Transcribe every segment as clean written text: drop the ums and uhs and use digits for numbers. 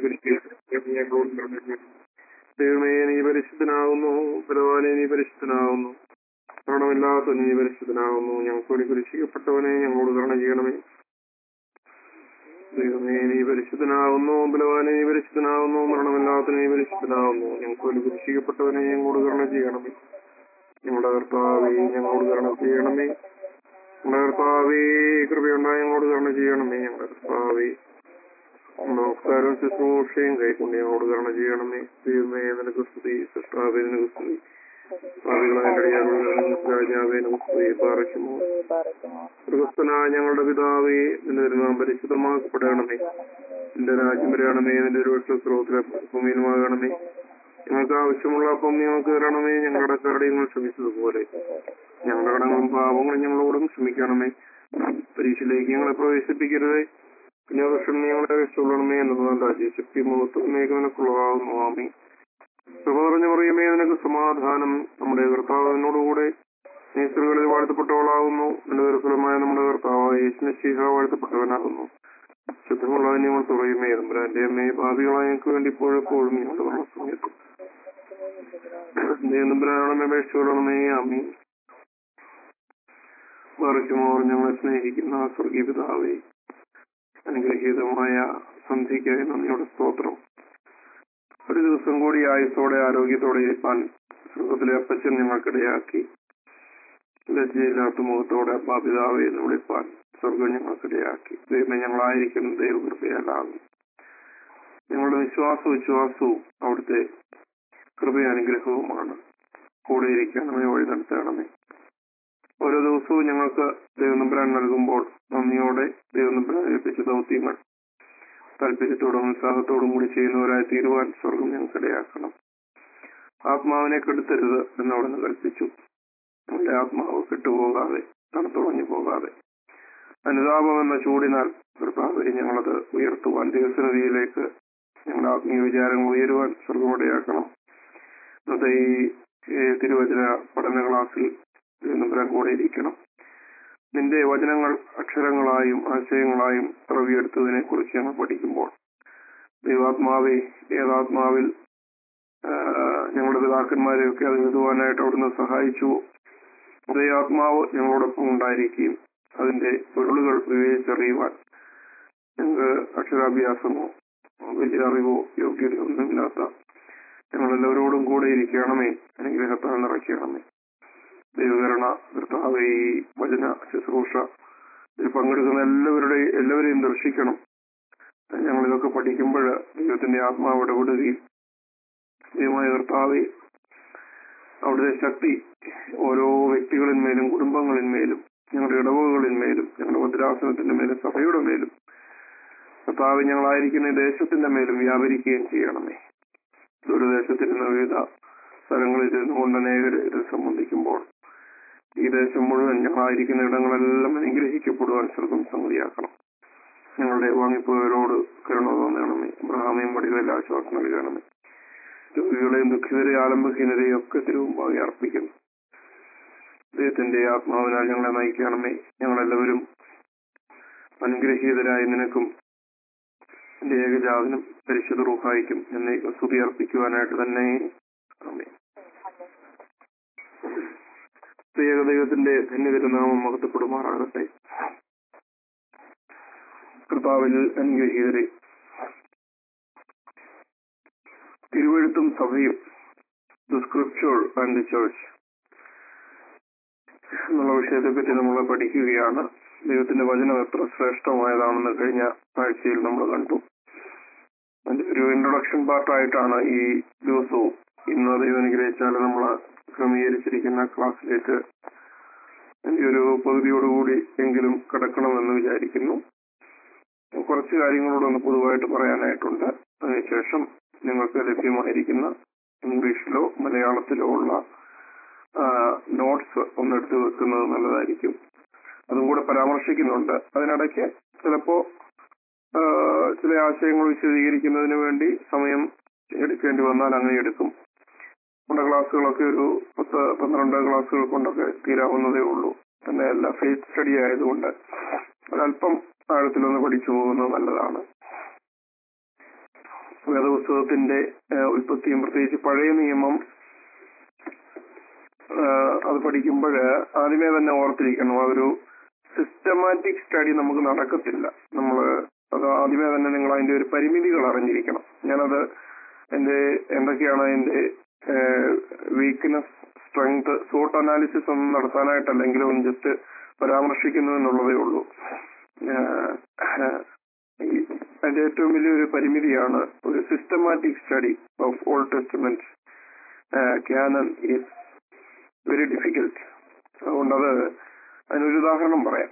ദൈവമേ നീ പരിശുദ്ധനാകുന്നു, ബലവാനെ നീ പരിശുദ്ധനാകുന്നു, മരണമില്ലാത്ത നീ പരിശുദ്ധനാകുന്നു. ഞങ്ങൾക്ക് വേണ്ടി കുരിശിക്കപ്പെട്ടവനെ ഞങ്ങളോട് കരുണ ചെയ്യണമേ. ദൈവമേ നീ പരിശുദ്ധനാകുന്നു, ബലവാനെ നീ പരിശുദ്ധനാകുന്നു, മരണമില്ലാത്ത നീ പരിശുദ്ധനാകുന്നു. ഞങ്ങൾക്ക് വേണ്ടി കുരിശിക്കപ്പെട്ടവനെ ഞങ്ങളോട് കരുണ ചെയ്യണമേ. ഞങ്ങളുടെ കർത്താവേ ഞങ്ങളോട് കരുണ ചെയ്യണമേ. ഞങ്ങളുടെ കർത്താവേ കൃപയുണ്ടായി ഞങ്ങളോട് കരുണ ചെയ്യണമേ. ഞങ്ങളുടെ കർത്താവേ നമസ്കാരവും ശുശ്രൂഷയും കൈക്കൊണ്ട് ഞങ്ങളോട് കരുണ ചെയ്യണമേ. ദൈവമേ നിനക്ക് സ്തുതി, സൃഷ്ടാവേ നിനക്ക് സ്തുതി, രാജാവേ നിനക്ക് സ്തുതി. പാറയ്ക്കുമോ മൃഗസ്ഥനായ ഞങ്ങളുടെ പിതാവേ, നിന്റെ നാം പരിശുദ്ധമാക്കപ്പെടണമേ. നിന്റെ രാജ്യം വരണമേ. നിന്റെ ഒരു സ്രോതത്തിലെ ഭൂമിയിലുമാകണമേ. ഞങ്ങൾക്ക് ആവശ്യമുള്ള അപ്പം ഞങ്ങൾക്ക് തരണമേ. ഞങ്ങളുടെ കടങ്ങൾ ക്ഷമിച്ചതുപോലെ ഞങ്ങളുടെ കടങ്ങളും പാപങ്ങളും ഞങ്ങളോടും ക്ഷമിക്കണമേ. പരീക്ഷയിലേക്ക് ഞങ്ങളെ പ്രവേശിപ്പിക്കരുതേ, പിന്നെ വർഷം ഞങ്ങളെ രക്ഷപ്പെടണമേ. എന്നതാണ് രാജ്യശക്തി മുഖത്തുമേക്ക് നിനക്കുള്ളതാകുന്നു. ആമേ. കൃപ നിറഞ്ഞു പറയുമേ നിനക്ക് സമാധാനം. നമ്മുടെ കർത്താവിനോടുകൂടെ നീ സ്ത്രീകളിൽ വാഴ്ത്തപ്പെട്ടവളാകുന്നു. നിന്റെ ദുർഫലമായ നമ്മുടെ കർത്താവായ യേശുമിശിഹ വാഴ്ത്തപ്പെട്ടവനാകുന്നു. ശുദ്ധമുള്ള ഞങ്ങൾ പറയുമേ തമ്പുരാന്റെ അമ്മയെ പാപികളായ ഞങ്ങൾക്ക് വേണ്ടി ഇപ്പോഴെപ്പോഴും ഞങ്ങളുടെ മരണസമയത്തും തമ്പുരാനോടമേ അപേക്ഷിച്ചുകൊള്ളണമേ. ആമീൻ. മറിച്ചുമോർ ഞങ്ങളെ സ്നേഹിക്കുന്ന സ്വർഗീയ പിതാവേ, അനുഗ്രഹീതമായ സന്ധ്യയ്ക്കായി നന്ദിയുടെ സ്തോത്രം. ഒരു ദിവസം കൂടി ആയുസ്സോടെ ആരോഗ്യത്തോടെ ഇരിപ്പാൻ സ്വർഗത്തിലെ അപ്പച്ചൻ ഞങ്ങൾക്കിടയാക്കി. ലജ്ജയില്ലാത്ത മുഖത്തോടെ അപ്പാപിതാവെ എന്ന് വിളിപ്പാൻ സ്വർഗം ഞങ്ങൾക്കിടയാക്കി. ദൈവമേ ഞങ്ങളായിരിക്കുന്ന ദൈവകൃപയാലാകും. ഞങ്ങളുടെ വിശ്വാസവും അവിടുത്തെ കൃപയാനുഗ്രഹവുമാണ്. കൂടെ ഇരിക്കണമേ, വഴി നടത്തണമേ. ഓരോ ദിവസവും ഞങ്ങൾക്ക് ദൈവനമ്പുരാൻ നൽകുമ്പോൾ നന്ദിയോടെ ദൈവനമ്പുരാൻ ഏൽപ്പിച്ച ദൗത്യങ്ങൾ താല്പര്യത്തോടും ഉത്സാഹത്തോടും കൂടി ചെയ്യുന്നവരായി തീരുവാൻ സ്വർഗം ഞങ്ങൾക്കിടയാക്കണം. ആത്മാവിനെ കെടുത്തരുത് എന്നവിടുന്ന് കൽപ്പിച്ചു. നമ്മുടെ ആത്മാവ് കെട്ടുപോകാതെ തണുത്തുറഞ്ഞു പോകാതെ അനുതാപം എന്ന ചൂടിനാൽ കർത്താവേ ഞങ്ങളത് ഉയർത്തുവാൻ ദൈവസന്നിധിയിലേക്ക് ഞങ്ങളുടെ ആത്മീയ വിചാരങ്ങൾ ഉയരുവാൻ സ്വർഗമിടയാക്കണം. ഇന്നത്തെ ഈ തിരുവചന പഠന ക്ലാസ്സിൽ ദൈവനമ്പുരാൻ കൂടെ ഇരിക്കണം. നിന്റെ വചനങ്ങൾ അക്ഷരങ്ങളായും ആശയങ്ങളായും പിറവിയെടുത്തതിനെ കുറിച്ച് ഞങ്ങൾ പഠിക്കുമ്പോൾ ദൈവാത്മാവെ ഏതാത്മാവിൽ ഞങ്ങളുടെ പിതാക്കന്മാരെയൊക്കെ അത് എഴുതുവാനായിട്ട് അവിടുന്ന് സഹായിച്ചു. അതേ ആത്മാവ് ഞങ്ങളോടൊപ്പം ഉണ്ടായിരിക്കുകയും അതിന്റെ പൊരുളുകൾ വിവേചിച്ചറിയുവാൻ ഞങ്ങൾക്ക് അക്ഷരാഭ്യാസമോ വലിയ അറിവോ യോഗ്യതയോ ഒന്നുമില്ലാത്ത ഞങ്ങളെല്ലാവരോടും കൂടെ ഇരിക്കണമേ. അനുഗ്രഹത്താൽ നിറയ്ക്കണമേ. ദൈവകരണ കർത്താവേ ഈ വചന ശുശ്രൂഷ ഇതിൽ പങ്കെടുക്കുന്ന എല്ലാവരെയും ദർശിക്കണം. ഞങ്ങളിതൊക്കെ പഠിക്കുമ്പോൾ ദൈവത്തിന്റെ ആത്മാവ് ഇടപെടുകയും ദൈവമായ കർത്താവേ അവിടുത്തെ ശക്തി ഓരോ വ്യക്തികളിന്മേലും കുടുംബങ്ങളിന്മേലും ഞങ്ങളുടെ ഇടവകളിന്മേലും ഞങ്ങളുടെ ഭദ്രാസനത്തിന്റെ മേലും സഭയുടെ മേലും കർത്താവ് ഞങ്ങളായിരിക്കുന്ന ദേശത്തിന്റെ മേലും വ്യാപരിക്കുകയും ചെയ്യണമേ. ദൂരദേശത്തിരുന്ന വിവിധ സ്ഥലങ്ങളിൽ ഇരുന്നുകൊണ്ട് അനേകർ ഇത് സംബന്ധിക്കുമ്പോൾ ഈ ദേശം മുഴുവൻ ഞങ്ങളായിരിക്കുന്ന ഇടങ്ങളെല്ലാം അനുഗ്രഹിക്കപ്പെടുവാൻ സ്വർഗം സംഗതിയാക്കണം. ഞങ്ങളുടെ വാങ്ങിപ്പോയവരോട് കരുണ തോന്നണമേ. അബ്രഹാമയും വടികളിൽ ആശ്വാസം നൽകണമേ. രോഗികളെയും ദുഃഖിതരെയും ആലംബഹീനരെയും ഒക്കെ തിരുമുമ്പാകെ അർപ്പിക്കുന്നു. ദൈവത്തിന്റെ ആത്മാവിനാൽ ഞങ്ങളെ നയിക്കണമേ. ഞങ്ങളെല്ലാവരും അനുഗ്രഹീതരായി നിനക്കും എന്റെ ഏകജാതനും പരിശുദ്ധ റൂഹായിക്കും എന്നേക്കും സ്തുതി അർപ്പിക്കുവാനായിട്ട് തന്നെ. ആമേൻ. ദൈവത്തിന്റെ ധന്യതിരുനാമം മഹത്വപ്പെടുമാറാകട്ടെ. കർത്താവിൽ അനുഗ്രഹീതരെ, തിരുവെഴുത്തും സഭയും the scripture and the church എന്നുള്ള വിഷയത്തെപ്പറ്റി നമ്മൾ പഠിക്കുകയാണ്. ദൈവത്തിന്റെ വചനം എത്ര ശ്രേഷ്ഠമായതാണെന്ന് കഴിഞ്ഞ ആഴ്ചയിൽ നമ്മൾ കണ്ടു. അതിന്റെ ഒരു ഇൻട്രൊഡക്ഷൻ പാർട്ടായിട്ടാണ് ഈ ദിവസവും ഇന്ന് ദൈവം അനുഗ്രഹിച്ചാൽ നമ്മൾ ക്രമീകരിച്ചിരിക്കുന്ന ക്ലാസ്സിലേക്ക് ഒരു പകുതിയോടുകൂടി എങ്കിലും കിടക്കണമെന്ന് വിചാരിക്കുന്നു. കുറച്ച് കാര്യങ്ങളോടൊന്ന് പൊതുവായിട്ട് പറയാനായിട്ടുണ്ട്. അതിനുശേഷം നിങ്ങൾക്ക് ലഭ്യമായിരിക്കുന്ന ഇംഗ്ലീഷിലോ മലയാളത്തിലോ ഉള്ള നോട്ട്സ് ഒന്നെടുത്ത് വെക്കുന്നത് നല്ലതായിരിക്കും. അതും കൂടെ പരാമർശിക്കുന്നുണ്ട്. അതിനിടയ്ക്ക് ചിലപ്പോ ചില ആശയങ്ങൾ വിശദീകരിക്കുന്നതിന് വേണ്ടി സമയം എടുക്കേണ്ടി വന്നാൽ അങ്ങനെ എടുക്കും. നമ്മുടെ ക്ലാസ്സുകളൊക്കെ ഒരു 10-12 ക്ലാസ്സുകൾ കൊണ്ടൊക്കെ തീരാവുന്നതേ ഉള്ളൂ. തന്നെയല്ല, ഫെയ്ത്ത് സ്റ്റഡി ആയതുകൊണ്ട് ഒരല്പം ആഴത്തിലൊന്ന് പഠിച്ചു പോകുന്നത് നല്ലതാണ്. വേദപുസ്തകത്തിന്റെ ഉൽപ്പത്തിയും പ്രത്യേകിച്ച് പഴയ നിയമം അത് പഠിക്കുമ്പോൾ ആദ്യമേ തന്നെ ഓർത്തിരിക്കണം, അതൊരു സിസ്റ്റമാറ്റിക് സ്റ്റഡി നമുക്ക് നടക്കത്തില്ല. അത് ആദ്യമേ തന്നെ നിങ്ങൾ അതിന്റെ ഒരു പരിമിതികൾ അറിഞ്ഞിരിക്കണം. ഞാനത് എന്തൊക്കെയാണ് അതിന്റെ വീക്ക്നെസ്, സ്ട്രെങ്ത്, സോട്ട് അനാലിസിസ് ഒന്നും നടത്താനായിട്ടല്ലെങ്കിലും ജസ്റ്റ് പരാമർശിക്കുന്നു എന്നുള്ളതേ ഉള്ളൂ. അതിന്റെ ഏറ്റവും വലിയൊരു പരിമിതിയാണ് ഒരു systematic study of Old Testament canon is very difficult. അതുകൊണ്ടത് അതിനൊരു ഉദാഹരണം പറയാം.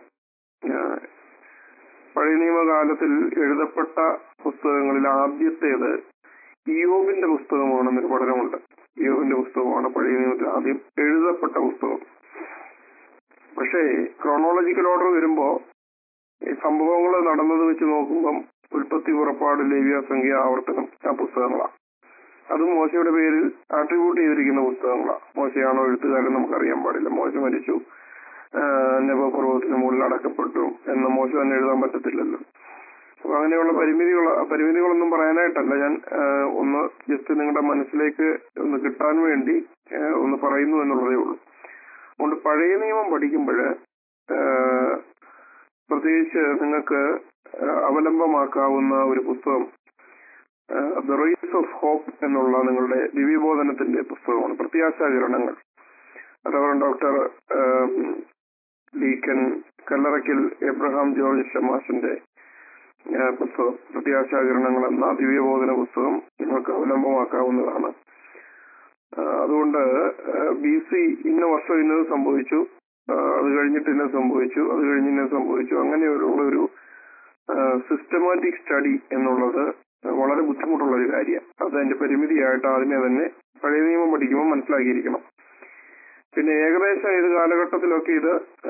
പഴയ നിയമകാലത്തിൽ എഴുതപ്പെട്ട പുസ്തകങ്ങളിൽ ആദ്യത്തേത് ഇയ്യോബിന്റെ പുസ്തകമാണെന്നൊരു പഠനമുണ്ട്. ഇയ്യോബിന്റെ പുസ്തകമാണ് പഴയ നിയമത്തിൽ ആദ്യം എഴുതപ്പെട്ട പുസ്തകം. പക്ഷേ ക്രോണോളജിക്കൽ ഓർഡർ വരുമ്പോ ഈ സംഭവങ്ങൾ നടന്നത് വെച്ച് നോക്കുമ്പം ഉൽപ്പത്തി, പുറപ്പാട്, ലേവ്യ, സംഖ്യ, ആവർത്തനം ആ പുസ്തകങ്ങളാണ്. അത് മോശയുടെ പേരിൽ ആട്രിബ്യൂട്ട് ചെയ്തിരിക്കുന്ന പുസ്തകങ്ങളാണ്. മോശയാണോ എഴുത്തുകാരൻ നമുക്കറിയാൻ പാടില്ല. മോശ മരിച്ചു, നെബോ പർവ്വതത്തിന് മുകളിൽ അടക്കപ്പെട്ടു എന്ന് മോശ തന്നെ എഴുതാൻ പറ്റത്തില്ലല്ലോ. അപ്പൊ അങ്ങനെയുള്ള പരിമിതികളൊന്നും പറയാനായിട്ടല്ല, ഞാൻ ഒന്ന് ജസ്റ്റ് നിങ്ങളുടെ മനസ്സിലേക്ക് ഒന്ന് കിട്ടാൻ വേണ്ടി ഒന്ന് പറയുന്നു എന്നുള്ളതേ ഉള്ളൂ. അതുകൊണ്ട് പഴയ നിയമം പഠിക്കുമ്പോൾ പ്രത്യേകിച്ച് നിങ്ങൾക്ക് അവലംബമാക്കാവുന്ന ഒരു പുസ്തകം ദ റേസ് ഓഫ് ഹോപ്പ് എന്നുള്ള നിങ്ങളുടെ ദിവ്യബോധനത്തിന്റെ പുസ്തകമാണ്. Prathyashakiranangal. Reverend doctor deacon Kallarackal Abraham George ഷമാസിന്റെ പുസ്തകം പ്രത്യാശാകിരണങ്ങൾ എന്ന ദിവ്യബോധന പുസ്തകം നിങ്ങൾക്ക് അവലംബമാക്കാവുന്നതാണ്. അതുകൊണ്ട് BC ഇന്ന വർഷം ഇന്നത് സംഭവിച്ചു, അത് കഴിഞ്ഞിട്ട് ഇന്നത് സംഭവിച്ചു, അത് കഴിഞ്ഞ് ഇന്നത് സംഭവിച്ചു, അങ്ങനെയുള്ള ഒരു സിസ്റ്റമാറ്റിക് സ്റ്റഡി എന്നുള്ളത് വളരെ ബുദ്ധിമുട്ടുള്ള ഒരു കാര്യമാണ്. അത് അതിന്റെ പരിമിതിയായിട്ട് ആദ്യമേ തന്നെ പഴയ നിയമം പഠിക്കുമ്പോൾ മനസ്സിലാക്കിയിരിക്കണം. പിന്നെ ഏകദേശം ഏത് കാലഘട്ടത്തിലൊക്കെ ഇത്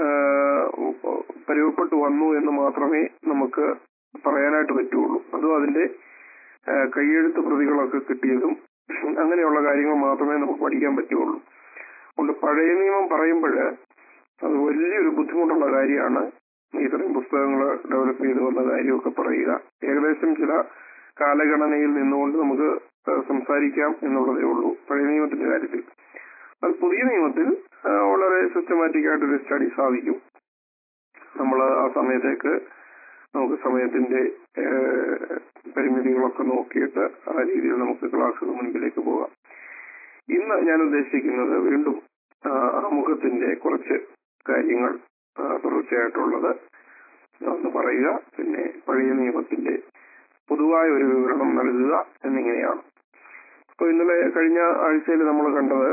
പരിവപ്പെട്ടു വന്നു എന്ന് മാത്രമേ നമുക്ക് പറയാനായിട്ട് പറ്റുള്ളൂ. അതും അതിന്റെ കയ്യെഴുത്ത് പ്രതികളൊക്കെ കിട്ടിയതും അങ്ങനെയുള്ള കാര്യങ്ങൾ മാത്രമേ നമുക്ക് പഠിക്കാൻ പറ്റുള്ളൂ. അതുകൊണ്ട് പഴയ നിയമം പറയുമ്പോൾ അത് വലിയൊരു ബുദ്ധിമുട്ടുള്ള കാര്യമാണ്. ഇത്രയും പുസ്തകങ്ങൾ ഡെവലപ്പ് ചെയ്തു വന്ന കാര്യമൊക്കെ പറയുക. ഏകദേശം ചില കാലഗണനയിൽ നിന്നുകൊണ്ട് നമുക്ക് സംസാരിക്കാം എന്നുള്ളതേ ഉള്ളൂ പഴയ നിയമത്തിന്റെ കാര്യത്തിൽ. അത് പുതിയ നിയമത്തിൽ വളരെ സിസ്റ്റമാറ്റിക് ആയിട്ടൊരു സ്റ്റഡി സാധിക്കും. നമ്മൾ ആ സമയത്തേക്ക് നമുക്ക് സമയത്തിന്റെ പരിമിതികളൊക്കെ നോക്കിയിട്ട് ആ രീതിയിൽ നമുക്ക് ക്ലാസ്സുകൾ മുൻപിലേക്ക് പോകാം. ഇന്ന് ഞാൻ ഉദ്ദേശിക്കുന്നത് വീണ്ടും ആമുഖത്തിന്റെ കുറച്ച് കാര്യങ്ങൾ തുടർച്ചയായിട്ടുള്ളത് ഒന്ന് പറയുക, പിന്നെ പഴയ നിയമത്തിന്റെ പൊതുവായ ഒരു വിവരണം നൽകുക എന്നിങ്ങനെയാണ്. അപ്പൊ ഇന്നലെ കഴിഞ്ഞ ആഴ്ചയിൽ നമ്മൾ കണ്ടത്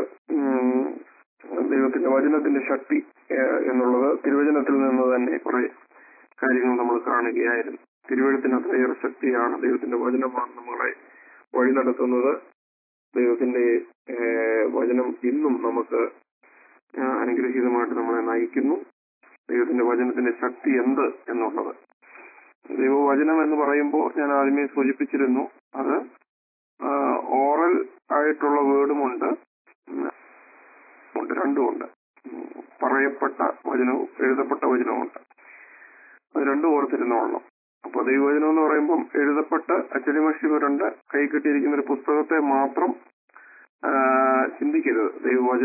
ദൈവത്തിന്റെ വചനത്തിന്റെ ശക്തി എന്നുള്ളത് തിരുവചനത്തിൽ നിന്ന് തന്നെ കുറെ കാര്യങ്ങൾ നമ്മൾ കാണുകയായിരുന്നു. തിരുവചനത്തിന് അത്രയേറെ ശക്തിയാണ്. ദൈവത്തിന്റെ വചനമാണ് നമ്മളെ വഴി നടത്തുന്നത്. ദൈവത്തിന്റെ വചനം ഇന്നും നമുക്ക് അനുഗ്രഹീതമായിട്ട് നമ്മളെ നയിക്കുന്നു. ദൈവത്തിന്റെ വചനത്തിന്റെ ശക്തി എന്ത് എന്നുള്ളത്, ദൈവവചനം എന്ന് പറയുമ്പോൾ ഞാൻ ആദ്യമേ സൂചിപ്പിച്ചിരുന്നു, അത് ഓറൽ ആയിട്ടുള്ള വേർഡുമുണ്ട്, രണ്ടുമുണ്ട്. പറയപ്പെട്ട വചനവും എഴുതപ്പെട്ട വചനവുമുണ്ട്. അത് രണ്ടും ഓർത്തിരുന്നോളണം. അപ്പൊ ദൈവവചനം എന്ന് പറയുമ്പം എഴുതപ്പെട്ട് അച്ചടിമഷിവരുണ്ട്, കൈ കെട്ടിയിരിക്കുന്ന ഒരു പുസ്തകത്തെ മാത്രം ചിന്തിക്കരുത്. ദൈവവചനം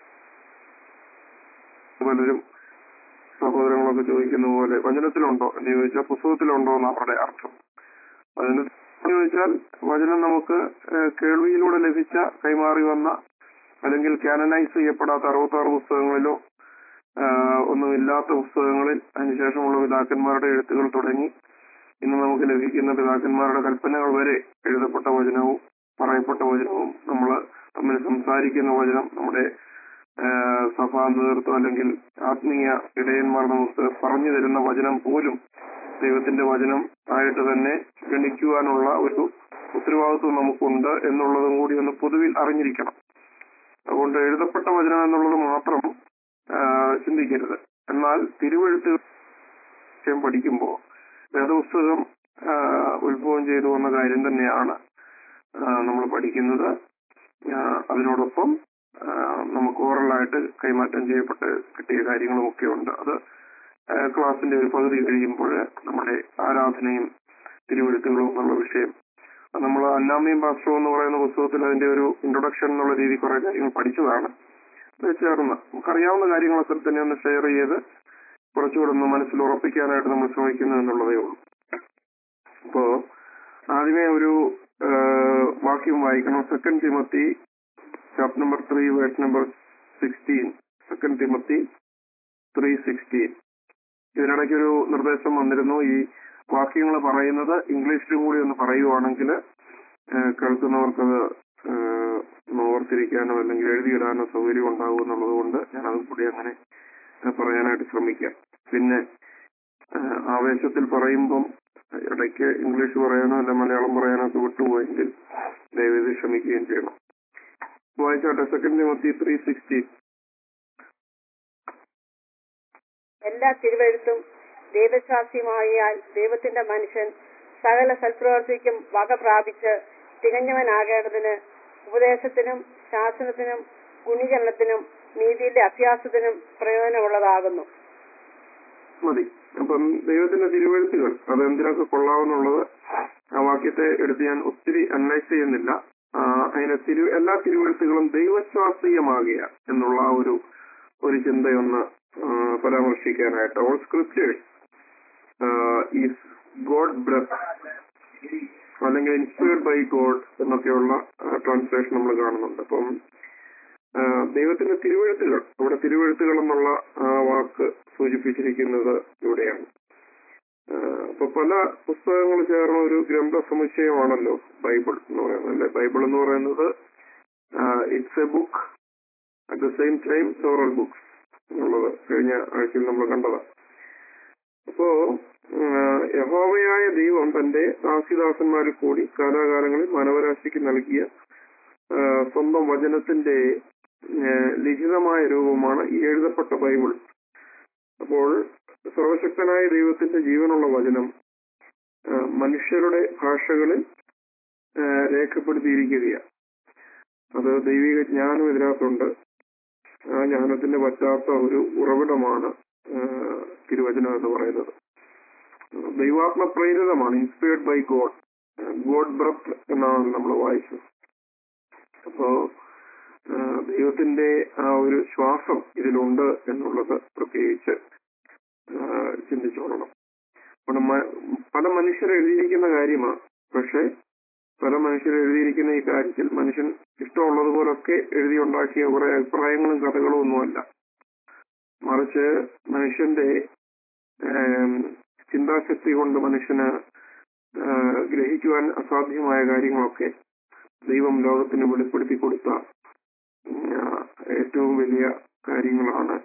പലരും സഹോദരങ്ങളൊക്കെ ചോദിക്കുന്ന പോലെ വചനത്തിലുണ്ടോ എന്ന് ചോദിച്ചാൽ പുസ്തകത്തിലുണ്ടോ എന്ന് അവരുടെ അർത്ഥം. അതിന് ചോദിച്ചാൽ വചനം നമുക്ക് കേൾവിയിലൂടെ ലഭിച്ച, കൈമാറി വന്ന, അല്ലെങ്കിൽ കാനനൈസ് ചെയ്യപ്പെടാത്ത 66 പുസ്തകങ്ങളിലോ ഒന്നുമില്ലാത്ത പുസ്തകങ്ങളിൽ അതിനുശേഷമുള്ള പിതാക്കന്മാരുടെ എഴുത്തുകൾ തുടങ്ങി ഇന്ന് നമുക്ക് ലഭിക്കുന്ന പിതാക്കന്മാരുടെ കൽപ്പനകൾ വരെ എഴുതപ്പെട്ട വചനവും പറയപ്പെട്ട വചനവും നമ്മൾ തമ്മിൽ സംസാരിക്കുന്ന വചനം, നമ്മുടെ സഭാ നേതൃത്വം അല്ലെങ്കിൽ ആത്മീയ ഇടയന്മാർ നമുക്ക് പറഞ്ഞു തരുന്ന വചനം പോലും ദൈവത്തിന്റെ വചനം ആയിട്ട് തന്നെ ഗണിക്കുവാനുള്ള ഒരു ഉത്തരവാദിത്വം നമുക്കുണ്ട് എന്നുള്ളതും കൂടി ഒന്ന് പൊതുവിൽ അറിഞ്ഞിരിക്കണം. അതുകൊണ്ട് എഴുതപ്പെട്ട വചനം എന്നുള്ളത് മാത്രം ചിന്തിക്കരുത്. എന്നാൽ തിരുവെഴുത്ത് പഠിക്കുമ്പോൾ വേദപുസ്തകം ഉത്ഭവം ചെയ്തു വന്ന കാര്യം തന്നെയാണ് നമ്മൾ പഠിക്കുന്നത്. അതിനോടൊപ്പം നമുക്ക് ഓറലായിട്ട് കൈമാറ്റം ചെയ്യപ്പെട്ട് കിട്ടിയ കാര്യങ്ങളുമൊക്കെ ഉണ്ട്. അത് ക്ലാസിന്റെ ഒരു പകുതി കഴിയുമ്പോൾ നമ്മുടെ ആരാധനയും തിരുവെഴുത്തുകളും എന്നുള്ള വിഷയം നമ്മൾ അന്നാമയും പാസ്റ്ററും എന്ന് പറയുന്ന പുസ്തകത്തിൽ അതിന്റെ ഒരു ഇൻട്രൊഡക്ഷൻ എന്നുള്ള രീതി കുറെ കാര്യങ്ങൾ പഠിച്ചതാണ്. ചേർന്ന് നമുക്കറിയാവുന്ന കാര്യങ്ങളൊക്കെ തന്നെ ഒന്ന് ഷെയർ ചെയ്ത് കുറച്ചുകൂടെ ഒന്ന് മനസ്സിൽ ഉറപ്പിക്കാനായിട്ട് നമ്മൾ ശ്രമിക്കുന്നു എന്നുള്ളതേ ഉള്ളൂ. അപ്പോ ആദ്യമേ ഒരു വാക്യം വായിക്കണം. 2 Timothy chapter number 3 verse number 16. 2 Timothy 3:16. ഇതിനിടയ്ക്ക് ഒരു നിർദ്ദേശം വന്നിരുന്നു, ഈ വാക്യങ്ങൾ പറയുന്നത് ഇംഗ്ലീഷിലും കൂടി ഒന്ന് പറയുവാണെങ്കിൽ കേൾക്കുന്നവർക്കത് ഓർത്തിരിക്കാനോ അല്ലെങ്കിൽ എഴുതിയിടാനോ സൗകര്യം ഉണ്ടാകും എന്നുള്ളത് കൊണ്ട് ഞാൻ അതും കൂടി അങ്ങനെ പറയാനായിട്ട് ശ്രമിക്കാം. പിന്നെ ആവേശത്തിൽ പറയുമ്പം ഇടയ്ക്ക് ഇംഗ്ലീഷ് പറയാനോ അല്ല മലയാളം പറയാനോ ഒക്കെ വിട്ടുപോയെങ്കിൽ ദയവേത് ക്ഷമിക്കുകയും ചെയ്യണം. വായിച്ചാട്ടെ. 2 തിമോത്തി 3:16. എല്ലാ തിരുവെഴുത്തും ദൈവശാസ്ത്രമായാൽ ദൈവത്തിന്റെ മനുഷ്യൻ സകല സൽപ്രവർത്തിക്കും വക പ്രാപിച്ച് തികഞ്ഞവനാകേണ്ടതിന് ഉപദേശത്തിനും ശാസനത്തിനും ഗുണീകരണത്തിനും നീതിയുടെ അഭ്യാസത്തിനും പ്രയോജനമുള്ളതാകുന്നു. മതി. അപ്പം ദൈവത്തിന്റെ തിരുവെഴുത്തുകൾ അതെന്തിനൊക്കെ കൊള്ളാവുന്നുള്ളത് ആ വാക്യത്തെ എടുത്ത് ഞാൻ ഒത്തിരി അനലൈസ് ചെയ്യുന്നില്ല. അതിന് എല്ലാ തിരുവെഴുത്തുകളും ദൈവശ്വാസീയമാകുക എന്നുള്ള ഒരു ചിന്തയൊന്ന് പരാമർശിക്കാനായിട്ട്. All scriptures is God breath അല്ലെങ്കിൽ ഇൻസ്പയർഡ് ബൈ ഗോഡ് എന്നൊക്കെയുള്ള ട്രാൻസ്ലേഷൻ നമ്മൾ കാണുന്നുണ്ട്. അപ്പം ദൈവത്തിന്റെ തിരുവെഴുത്തുകൾ, അവിടെ തിരുവെഴുത്തുകൾ എന്നുള്ള വാക്ക് സൂചിപ്പിച്ചിരിക്കുന്നത് ഇവിടെയാണ്. അപ്പൊ പല പുസ്തകങ്ങൾ ചേർന്ന ഒരു ഗ്രന്ഥ സമുച്ചയമാണല്ലോ ബൈബിൾ എന്ന് പറയുന്നത് അല്ലെ. ബൈബിൾ എന്ന് പറയുന്നത് it's a book at the same time several books എന്നുള്ളത് കഴിഞ്ഞ ആഴ്ചയിൽ നമ്മൾ കണ്ടതാണ്. അപ്പോ യഹോവയായ ദൈവം തന്റെ ദാസിദാസന്മാരിൽ കൂടി കാലാകാലങ്ങളിൽ മാനവരാശിക്ക് നൽകിയ സ്വന്തം വചനത്തിന്റെ ലിഖിതമായ രൂപമാണ് ഈ എഴുതപ്പെട്ട ബൈബിൾ. അപ്പോൾ സർവശക്തനായ ദൈവത്തിന്റെ ജീവനുള്ള വചനം മനുഷ്യരുടെ ഭാഷകളിൽ രേഖപ്പെടുത്തിയിരിക്കുകയാണ്. അത് ദൈവിക ജ്ഞാനം ഇതിനകത്തുണ്ട്. ആ ജ്ഞാനത്തിന്റെ പറ്റാത്ത ഒരു ഉറവിടമാണ് തിരുവചനം എന്ന് പറയുന്നത്. ദൈവാത്മ പ്രേരിതമാണ്, inspired by God. God breath എന്നാണ് നമ്മൾ വായിച്ചത്. അപ്പോ ദൈവത്തിന്റെ ആ ഒരു ശ്വാസം ഇതിലുണ്ട് എന്നുള്ളത് പ്രത്യേകിച്ച് ചിന്തിച്ചോളണം. പല മനുഷ്യർ എഴുതിയിരിക്കുന്ന കാര്യമാണ്. പക്ഷെ പല മനുഷ്യർ എഴുതിയിരിക്കുന്ന ഈ കാര്യത്തിൽ മനുഷ്യൻ ഇഷ്ടമുള്ളതുപോലൊക്കെ എഴുതിയുണ്ടാക്കിയ കുറെ അഭിപ്രായങ്ങളും കഥകളും ഒന്നുമല്ല. മറിച്ച് മനുഷ്യന്റെ ചിന്താശക്തി കൊണ്ട് മനുഷ്യന് ഗ്രഹിക്കുവാൻ അസാധ്യമായ കാര്യങ്ങളൊക്കെ ദൈവം ലോകത്തിന് വെളിപ്പെടുത്തി കൊടുത്ത ഏറ്റവും വലിയ കാര്യങ്ങളാണ്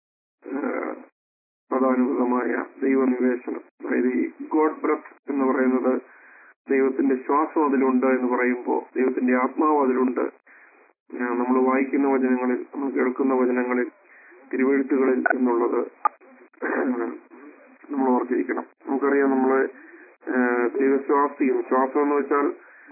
പദാനുഗതമായ ദൈവനിവേശനം. അതായത് ഈ ഗോഡ് ബ്രത്ത് എന്ന് പറയുന്നത് ദൈവത്തിന്റെ ശ്വാസം അതിലുണ്ട് എന്ന് പറയുമ്പോൾ ദൈവത്തിന്റെ ആത്മാവ് അതിലുണ്ട്. നമ്മൾ വായിക്കുന്ന വചനങ്ങളിൽ, നമ്മൾ കേൾക്കുന്ന വചനങ്ങളിൽ, തിരുവെഴുത്തുകളിൽ എന്നുള്ളത് നമ്മൾ ഓർത്തിരിക്കണം. നമുക്കറിയാം, നമ്മള് ദൈവശ്വാസിയും, ശ്വാസം എന്ന് വെച്ചാൽ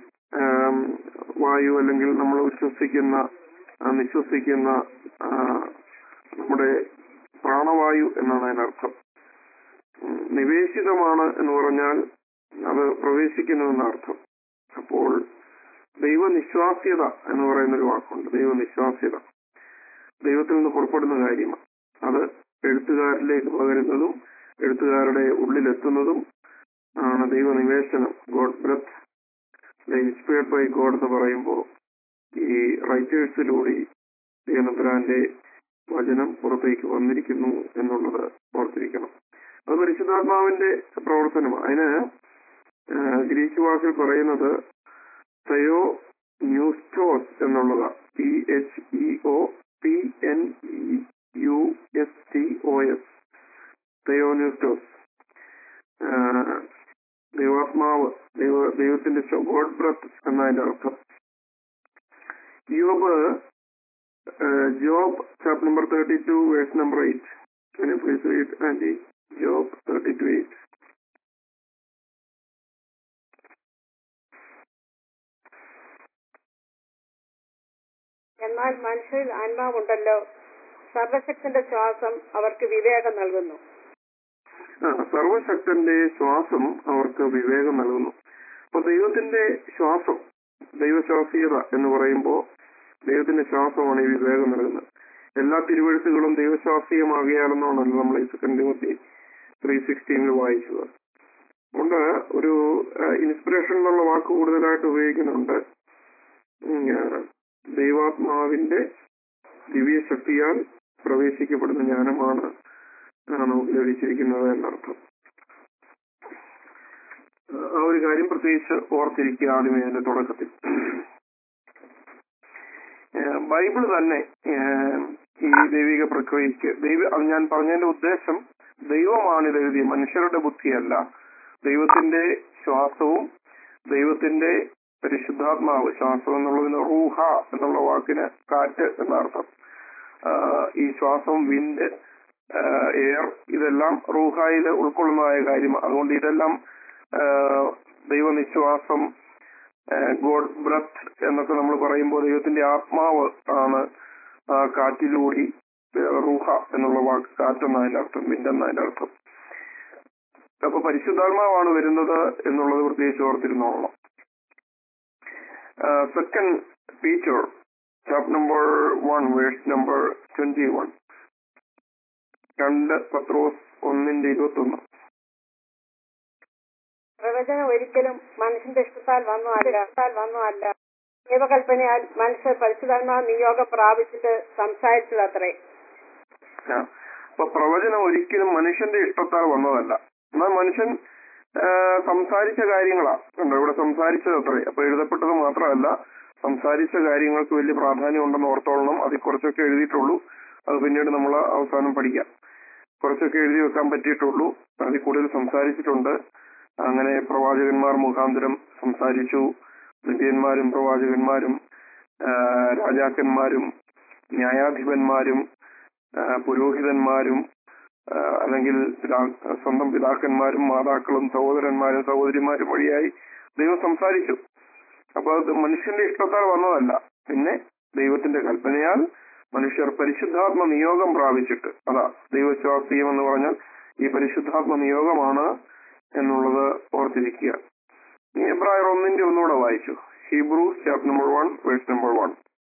വായു അല്ലെങ്കിൽ നമ്മൾ നിശ്വസിക്കുന്ന നമ്മുടെ പ്രാണവായു എന്നാണ് അതിനർത്ഥം. നിവേശിതമാണ് എന്ന് പറഞ്ഞാൽ അത് പ്രവേശിക്കുന്നുവെന്ന അർത്ഥം. അപ്പോൾ ദൈവനിശ്വാസ്യത എന്ന് പറയുന്നൊരു വാക്കുണ്ട്. ദൈവനിശ്വാസ്യത ദൈവത്തിൽ നിന്ന് പുറപ്പെടുന്ന കാര്യമാണ്. അത് എഴുത്തുകാരിലേക്ക് പകരുന്നതും എഴുത്തുകാരുടെ ഉള്ളിലെത്തുന്നതും ആണ് ദൈവനിവേശനം. God breath, inspired by God എന്ന് പറയുമ്പോൾ ഈ റൈറ്റേഴ്സിലൂടെ ദൈവനമ്പുരാന്റെ വചനം പുറത്തേക്ക് വന്നിരിക്കുന്നു എന്നുള്ളത് ഓർത്തിരിക്കണം. അത് പരിശുദ്ധാത്മാവിന്റെ പ്രവർത്തനമാണ്. അതിന് ഗ്രീക്ക് വാക്കിൽ പറയുന്നത് തെയോ ന്യൂസ്റ്റോസ് എന്നുള്ളതാണ്. THEOPNEUSTOS, തെയോന്യൂസ്റ്റോസ്. ദൈവാത്മാവ്, ദൈവത്തിന്റെ ഗോഡ് ബ്രെത്ത് എന്നതിന്റെ അർത്ഥം. Job chapter number 32 verse number 8. Can you please read, Andy? Job 32:8. എന്നാൽ മനുഷ്യരിൽ ആത്മാവുണ്ടല്ലോ, സർവശക്തന്റെ ശ്വാസം അവർക്ക് വിവേകം നൽകുന്നു. സർവശക്തന്റെ ശ്വാസം അവർക്ക് വിവേകം നൽകുന്നു. അപ്പൊ ദൈവത്തിന്റെ ശ്വാസം, ദൈവശ്വാസീയത എന്ന് പറയുമ്പോൾ ദൈവത്തിന്റെ ശ്വാസമാണ് ഈ വിവേകം നൽകുന്നത്. എല്ലാ തിരുവഴുത്തുകളും ദൈവശ്വാസീയമാകിയാലെന്നാണല്ലോ നമ്മൾ ഈ 2 തിമോത്തി 3:16 വായിച്ചത്. അതുകൊണ്ട് ഒരു ഇൻസ്പിറേഷൻ എന്നുള്ള വാക്ക് കൂടുതലായിട്ട് ഉപയോഗിക്കുന്നുണ്ട്. ദൈവാത്മാവിന്റെ ദിവ്യശക്തിയാൽ പ്രവേശിക്കപ്പെടുന്ന ജ്ഞാനമാണ് നമുക്ക് ലഭിച്ചിരിക്കുന്നത് എന്നർത്ഥം. ആ ഒരു കാര്യം പ്രത്യേകിച്ച് ഓർത്തിരിക്കുക ആദ്യമേ അതിന്റെ തുടക്കത്തിൽ. ബൈബിൾ തന്നെ ഈ ദൈവിക പ്രക്രിയക്ക് അത് ഞാൻ പറഞ്ഞതിന്റെ ഉദ്ദേശം, ദൈവമാണ് ഇത് എഴുതിയ, മനുഷ്യരുടെ ബുദ്ധിയല്ല. ദൈവത്തിന്റെ ശ്വാസവും ദൈവത്തിന്റെ പരിശുദ്ധാത്മാവ്, ശ്വാസം എന്നുള്ളതിന് റൂഹ എന്നുള്ള വാക്കിന് കാറ്റ് എന്നർത്ഥം. ഈ ശ്വാസം, വിൻഡ്, എയർ, ഇതെല്ലാം റൂഹായിൽ ഉൾക്കൊള്ളുന്നതായ കാര്യമാണ്. അതുകൊണ്ട് ഇതെല്ലാം ദൈവനിശ്വാസം, ഗോഡ് ബ്രത്ത് എന്നൊക്കെ നമ്മൾ പറയുമ്പോൾ ദൈവത്തിന്റെ ആത്മാവ് ആണ് കാറ്റിലൂടി, റൂഹ എന്നുള്ള വാക്ക് കാറ്റെന്നതിന്റെ അർത്ഥം, വിൻഡ് എന്നതിന്റെ അർത്ഥം. അപ്പൊ പരിശുദ്ധാത്മാവാണ് വരുന്നത് എന്നുള്ളത് പ്രത്യേകിച്ച് ഓർത്തിരുന്നോളണം. 2 Peter chapter number 1 verse number 21. 2 പത്രോസ് 1:21. പ്രവചനം ഒരിക്കലും മനുഷ്യന്റെ ഇഷ്ടത്താൽ വന്നു അല്ല ദൈവകൽപ്പനയാൽ മനുഷ്യർ പരിശുദ്ധാത്മാവ് നിയോഗം പ്രാപിച്ചിട്ട് സംസാരിച്ചതത്രേ. അപ്പൊ പ്രവചനം ഒരിക്കലും മനുഷ്യന്റെ ഇഷ്ടത്താൽ വന്നതല്ല. എന്നാൽ മനുഷ്യൻ സംസാരിച്ച കാര്യങ്ങളാ കണ്ടോ ഇവിടെ സംസാരിച്ചത് അത്രേ. അപ്പൊ എഴുതപ്പെട്ടത് മാത്രമല്ല, സംസാരിച്ച കാര്യങ്ങൾക്ക് വലിയ പ്രാധാന്യം ഉണ്ടെന്ന് ഓർത്തോളണം. അതിൽ കുറച്ചൊക്കെ എഴുതിയിട്ടുള്ളൂ, അത് പിന്നീട് നമ്മൾ അവസാനം പഠിക്കാം. കുറച്ചൊക്കെ എഴുതി വെക്കാൻ പറ്റിയിട്ടുള്ളൂ, അതിൽ കൂടുതൽ സംസാരിച്ചിട്ടുണ്ട്. അങ്ങനെ പ്രവാചകന്മാർ മുഖാന്തരം സംസാരിച്ചു. നിത്യന്മാരും പ്രവാചകന്മാരും രാജാക്കന്മാരും ന്യായാധിപന്മാരും പുരോഹിതന്മാരും അല്ലെങ്കിൽ സ്വന്തം പിതാക്കന്മാരും മാതാക്കളും സഹോദരന്മാരും സഹോദരിമാരും വഴിയായി ദൈവം സംസാരിച്ചു. അപ്പൊ അത് മനുഷ്യന്റെ ഇഷ്ടത്താൽ വന്നതല്ല, പിന്നെ ദൈവത്തിന്റെ കൽപ്പനയാൽ മനുഷ്യർ പരിശുദ്ധാത്മ നിയോഗം പ്രാപിച്ചിട്ട്, അതാ ദൈവശ്വാസീയം എന്ന് പറഞ്ഞാൽ ഈ പരിശുദ്ധാത്മ നിയോഗമാണ് എന്നുള്ളത് ഓർത്തിരിക്കുക. എബ്രായർ 1 ഒന്നുകൂടെ വായിച്ചു. Hebrews chapter number 1 verse number 1.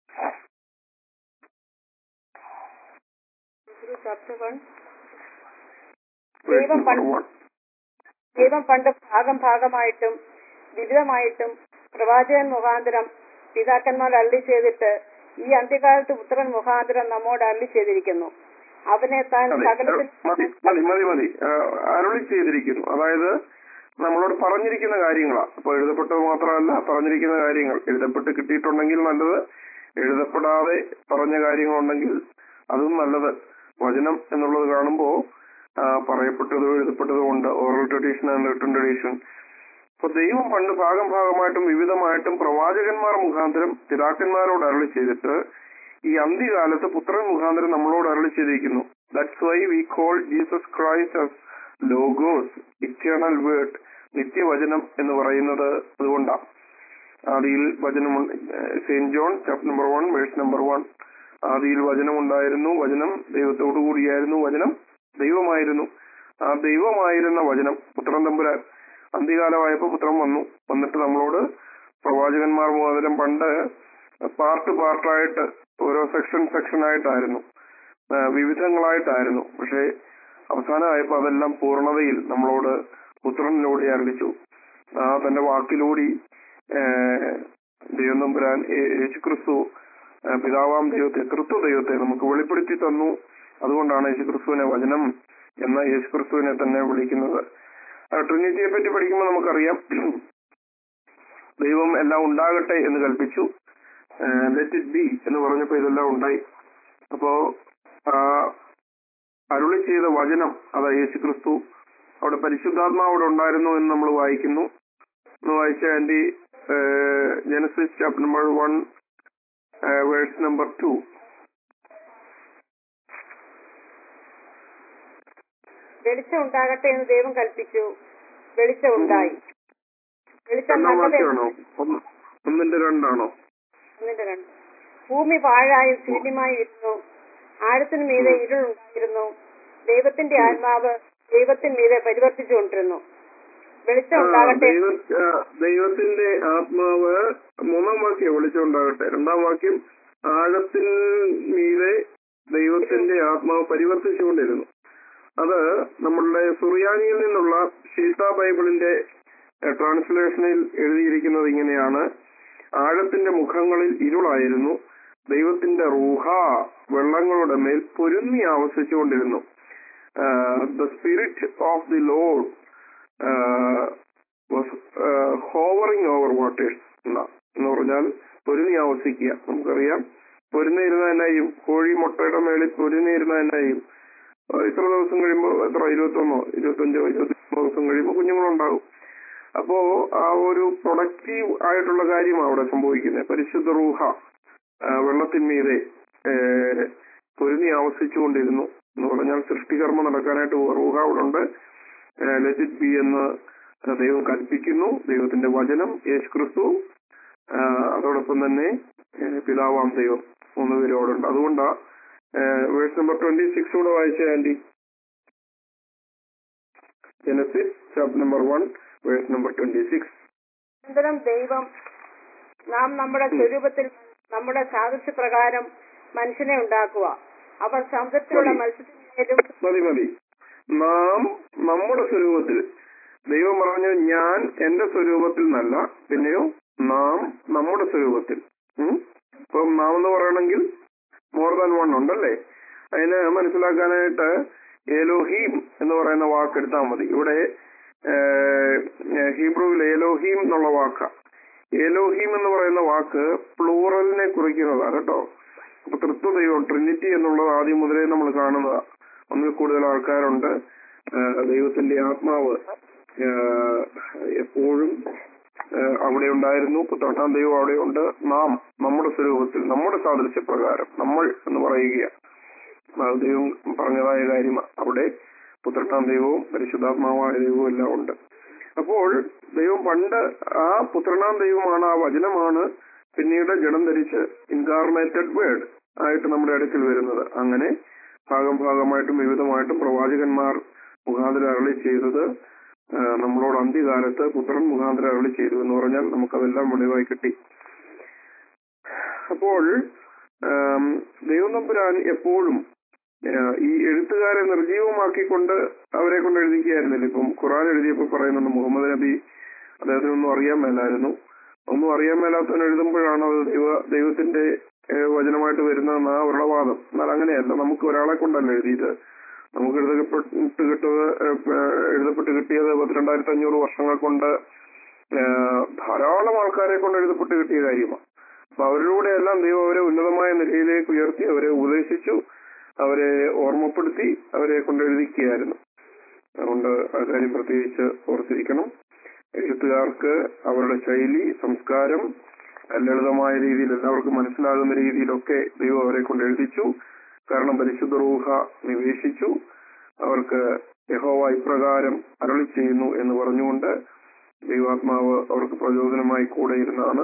ദൈവം പണ്ട് ഭാഗമായിട്ടും വിവിധമായിട്ടും പ്രവാചകൻ മുഖാന്തരം പിതാക്കന്മാർ അരുളി ചെയ്തിട്ട് ഈ അന്ത്യകാലത്ത് പുത്രൻ മുഖാന്തരം നമ്മോട് അരുളി ചെയ്തിരിക്കുന്നു. അവനെ താൻ സകലത്തിൽ മതി അരുളി ചെയ്തിരിക്കുന്നു. അതായത് നമ്മളോട് പറഞ്ഞിരിക്കുന്ന കാര്യങ്ങളാണ്. അപ്പൊ എഴുതപ്പെട്ടത് മാത്രമല്ല, പറഞ്ഞിരിക്കുന്ന കാര്യങ്ങൾ. എഴുതപ്പെട്ട് കിട്ടിയിട്ടുണ്ടെങ്കിൽ നല്ലത്, എഴുതപ്പെടാതെ പറഞ്ഞ കാര്യങ്ങളുണ്ടെങ്കിൽ അതും നല്ലത്. വചനം എന്നുള്ളത് കാണുമ്പോ പറയപ്പെട്ടതോ എഴുതപ്പെട്ടതോ ഉണ്ട്, oral tradition and written tradition. അപ്പൊ ദൈവം പണ്ട് ഭാഗമായിട്ടും വിവിധമായിട്ടും പ്രവാചകന്മാർ മുഖാന്തരം പിതാക്കന്മാരോട് അരുളി ചെയ്തിട്ട് ഈ അന്ത്യകാലത്ത് പുത്രൻ മുഖാന്തരം നമ്മളോട് അരുളി ചെയ്തിരിക്കുന്നു. That's why we call Jesus Christ as logos, eternal word, നിത്യവചനം എന്ന് പറയുന്നത് അതുകൊണ്ടാണ്. ആദിയിൽ വചനം, Saint John chapter number 1 verse number 1. ആദിയിൽ വചനം ഉണ്ടായിരുന്നു, വചനം ദൈവത്തോടു കൂടിയായിരുന്നു, വചനം ദൈവമായിരുന്നു. ആ ദൈവമായിരുന്ന വചനം പുത്രൻ തമ്പുരാൻ അന്ത്യകാലമായപ്പോ പുത്രൻ വന്നിട്ട് നമ്മളോട് പ്രവാചകന്മാർ മുഖാന്തരം പണ്ട് പാർട്ടായിട്ട് ഓരോ സെക്ഷനായിട്ടായിരുന്നു, വിവിധങ്ങളായിട്ടായിരുന്നു. പക്ഷെ അവസാനമായപ്പോ അതെല്ലാം പൂർണ്ണതയിൽ നമ്മളോട് പുത്രനിലൂടെ അറിയിച്ചു. തന്റെ വാക്കിലൂടെ ദൈവം തമ്പുരാൻ യേശുക്രിസ്തു പിതാവാം ദൈവത്തെ, ദൈവത്തെ നമുക്ക് വെളിപ്പെടുത്തി തന്നു. അതുകൊണ്ടാണ് യേശുക്രിസ്തുവിനെ വചനം എന്ന യേശുക്രിസ്തുവിനെ തന്നെ വിളിക്കുന്നത്. ട്രിനിറ്റിയെ പറ്റി പഠിക്കുമ്പോൾ നമുക്കറിയാം, ദൈവം എല്ലാം ഉണ്ടാകട്ടെ എന്ന് കൽപ്പിച്ചു, ലെറ്റ് ഇറ്റ് ബി എന്ന് പറഞ്ഞപ്പോ ഇതെല്ലാം ഉണ്ടായി. അപ്പോ അരുളി ചെയ്ത വചനം, അതാ യേശുക്രിസ്തു. അവിടെ പരിശുദ്ധാത്മാവിടെ ഉണ്ടായിരുന്നു എന്ന് നമ്മൾ വായിക്കുന്നു. വായിച്ച aunty Genesis chapter number 1 verse number 2. വെളിച്ചം ഉണ്ടാകട്ടെ എന്ന് ദൈവം കൽപ്പിച്ചു, വെളിച്ചം ഉണ്ടായി. വെളിച്ചം നല്ലതാണോ? 1:2 ഭൂമി പാഴായും ശൂന്യമായി ഇരുന്നു, ആഴത്തിനു മീതെ ഇരുളുണ്ടായിരുന്നു. ദൈവത്തിന്റെ ആത്മാവ് ദൈവത്തിന് മീതെ പരിവർത്തിച്ചുകൊണ്ടിരുന്നു. വെളിച്ചം ഉണ്ടാകട്ടെ. ദൈവത്തിന്റെ ആത്മാവ് 3-ാം വാക്യം വെളിച്ചം ഉണ്ടാകട്ടെ. 2-ാം വാക്യം ആഴത്തിൽ മീതെ ദൈവത്തിന്റെ ആത്മാവ് പരിവർത്തിച്ചുകൊണ്ടിരുന്നു. അത് നമ്മളുടെ സുറിയാനിയിൽ നിന്നുള്ള ശീത ബൈബിളിന്റെ ട്രാൻസ്ലേഷനിൽ എഴുതിയിരിക്കുന്നത് ഇങ്ങനെയാണ്: ആഴത്തിന്റെ മുഖങ്ങളിൽ ഇരുളായിരുന്നു, ദൈവത്തിന്റെ റൂഹ വെള്ളങ്ങളുടെ മേൽ പൊരുന്നി ആവസിച്ചുകൊണ്ടിരുന്നു. The Spirit of the Lord was hovering over waters എന്ന് പറഞ്ഞാൽ പൊരുന്നി ആവസിക്കുക. നമുക്കറിയാം, പൊരുന്നിരുന്ന എന്നായും കോഴി മുട്ടയുടെ മേളിൽ പൊരുന്നിരുന്ന എന്നായും ഇത്ര ദിവസം കഴിയുമ്പോൾ, 21, 25, 23 ദിവസം കഴിയുമ്പോൾ കുഞ്ഞുങ്ങളുണ്ടാകും. അപ്പോ ആ ഒരു പ്രൊഡക്റ്റീവ് ആയിട്ടുള്ള കാര്യമാണ് അവിടെ സംഭവിക്കുന്നത്. പരിശുദ്ധ റൂഹ വെള്ളത്തിന്മീതെ പൊരുന്നി ആവസിച്ചുകൊണ്ടിരുന്നു എന്ന് പറഞ്ഞാൽ സൃഷ്ടികർമ്മം നടക്കാനായിട്ട് റൂഹ അവിടെ ഉണ്ട്. ലെറ്റ് ഇറ്റ് ബി എന്ന് ദൈവം കൽപ്പിക്കുന്നു. ദൈവത്തിന്റെ വചനം യേശുക്രിസ്തു, അതോടൊപ്പം തന്നെ പിതാവാം ദൈവം 3 പേരും അവിടെ ഉണ്ട്. അതുകൊണ്ടാ വേഴ്സ് നമ്പർ 26 കൂടെ വായിച്ച aunty. Genesis chapter number 1 verse number 26. അനന്തരം ദൈവം നാം നമ്മുടെ സ്വരൂപത്തിൽ നമ്മുടെ സാദൃശ്യപ്രകാരം മനുഷ്യനെ ഉണ്ടാക്കുക, അവർ സമുദ്രത്തിലുള്ള മത്സ്യത്തിന്മേലും. മതി. നാം നമ്മുടെ സ്വരൂപത്തിൽ. ദൈവം പറഞ്ഞു, ഞാൻ എന്റെ സ്വരൂപത്തിൽ എന്നല്ല, പിന്നെയോ നാം നമ്മുടെ സ്വരൂപത്തിൽ. ഇപ്പം നാം എന്ന് പറയണമെങ്കിൽ മോർ ദാൻ വൺ ഉണ്ടല്ലേ. അതിന് മനസ്സിലാക്കാനായിട്ട് എലോഹീം എന്ന് പറയുന്ന വാക്ക് എടുത്താൽ മതി. ഇവിടെ ഹീബ്രുവിൽ എലോഹീം എന്നുള്ള വാക്ക. എലോഹീം എന്ന് പറയുന്ന വാക്ക് പ്ലൂറലിനെ കുറിക്കുന്നതാണ് കേട്ടോ. അപ്പൊ തൃത്വദൈവം, ട്രിനിറ്റി എന്നുള്ളത് ആദ്യം മുതലേ നമ്മൾ കാണുന്നതാണ്. ഒന്നിൽ കൂടുതൽ ആൾക്കാരുണ്ട്. ദൈവത്തിന്റെ ആത്മാവ് എപ്പോഴും അവിടെ ഉണ്ടായിരുന്നു. 8-ാം ദൈവം അവിടെ ഉണ്ട്. നാം നമ്മുടെ സ്വരൂപത്തിൽ, നമ്മുടെ സാദൃശ്യപ്രകാരം, നമ്മൾ എന്ന് പറയുക ദൈവം പറഞ്ഞതായ കാര്യമാണ്. അവിടെ 8-ാം ദൈവവും പരിശുദ്ധാത്മാവായ ദൈവവും എല്ലാം ഉണ്ട്. അപ്പോൾ ദൈവം പണ്ട് ആ 8-ാം ദൈവമാണ്, ആ വചനമാണ് പിന്നീട് ജഡം ധരിച്ച് ഇൻകാർണേറ്റഡ് വേർഡ് ആയിട്ട് നമ്മുടെ അടുക്കൽ വരുന്നത്. അങ്ങനെ ഭാഗമായിട്ടും വിവിധമായിട്ടും പ്രവാചകന്മാർ മുഖാന്തരം അരുളി ചെയ്തത് നമ്മളോട് അന്ത്യകാലത്ത് പുത്രൻ മുഖാന്തരം അരുളി ചെയ്തു എന്ന് പറഞ്ഞാൽ നമുക്കതെല്ലാം വെളിവായി കിട്ടി. അപ്പോൾ ദൈവം തമ്പുരാൻ എപ്പോഴും ഈ എഴുത്തുകാരെ നിർജീവമാക്കിക്കൊണ്ട് അവരെ കൊണ്ട് എഴുതിക്കുകയായിരുന്നില്ല. ഇപ്പം ഖുർആൻ എഴുതിയപ്പോൾ പറയുന്നുണ്ട് മുഹമ്മദ് നബി അദ്ദേഹത്തിനൊന്നും അറിയാൻ മേലായിരുന്നു. ഒന്നും അറിയാൻ മേലാത്തവൻ എഴുതുമ്പോഴാണ് അത് ദൈവത്തിന്റെ വചനമായിട്ട് വരുന്നതെന്ന് അവരുടെ വാദം. എന്നാൽ അങ്ങനെയല്ല, നമുക്ക് ഒരാളെ കൊണ്ടല്ല എഴുതിയത്. നമുക്ക് എഴുതപ്പെട്ട് കിട്ടിയത് 12,500 വർഷങ്ങൾ കൊണ്ട് ധാരാളം ആൾക്കാരെ കൊണ്ട് എഴുതപ്പെട്ട് കിട്ടിയ കാര്യമാണ്. അപ്പൊ അവരിലൂടെ എല്ലാം ദൈവം അവരെ ഉന്നതമായ നിലയിലേക്ക് ഉയർത്തി, അവരെ ഉപദേശിച്ചു, അവരെ ഓർമ്മപ്പെടുത്തി, അവരെ കൊണ്ട് എഴുതിക്കുകയായിരുന്നു. അതുകൊണ്ട് ആ കാര്യം പ്രത്യേകിച്ച് ഓർത്തിരിക്കണം. എഴുത്തുകാർക്ക് അവരുടെ ശൈലി, സംസ്കാരം ലളിതമായ രീതിയിൽ എല്ലാവർക്കും മനസ്സിലാകുന്ന രീതിയിലൊക്കെ ദൈവം അവരെ കൊണ്ട് എഴുതിച്ചു. കാരണം പരിശുദ്ധ റൂഹ നിവേശിച്ചു. അവർക്ക് യഹോവ ഇപ്രകാരം അരുളി ചെയ്യുന്നു എന്ന് പറഞ്ഞുകൊണ്ട് ദൈവാത്മാവ് അവർക്ക് പ്രചോദനമായി കൂടെ ഇരുന്നാണ്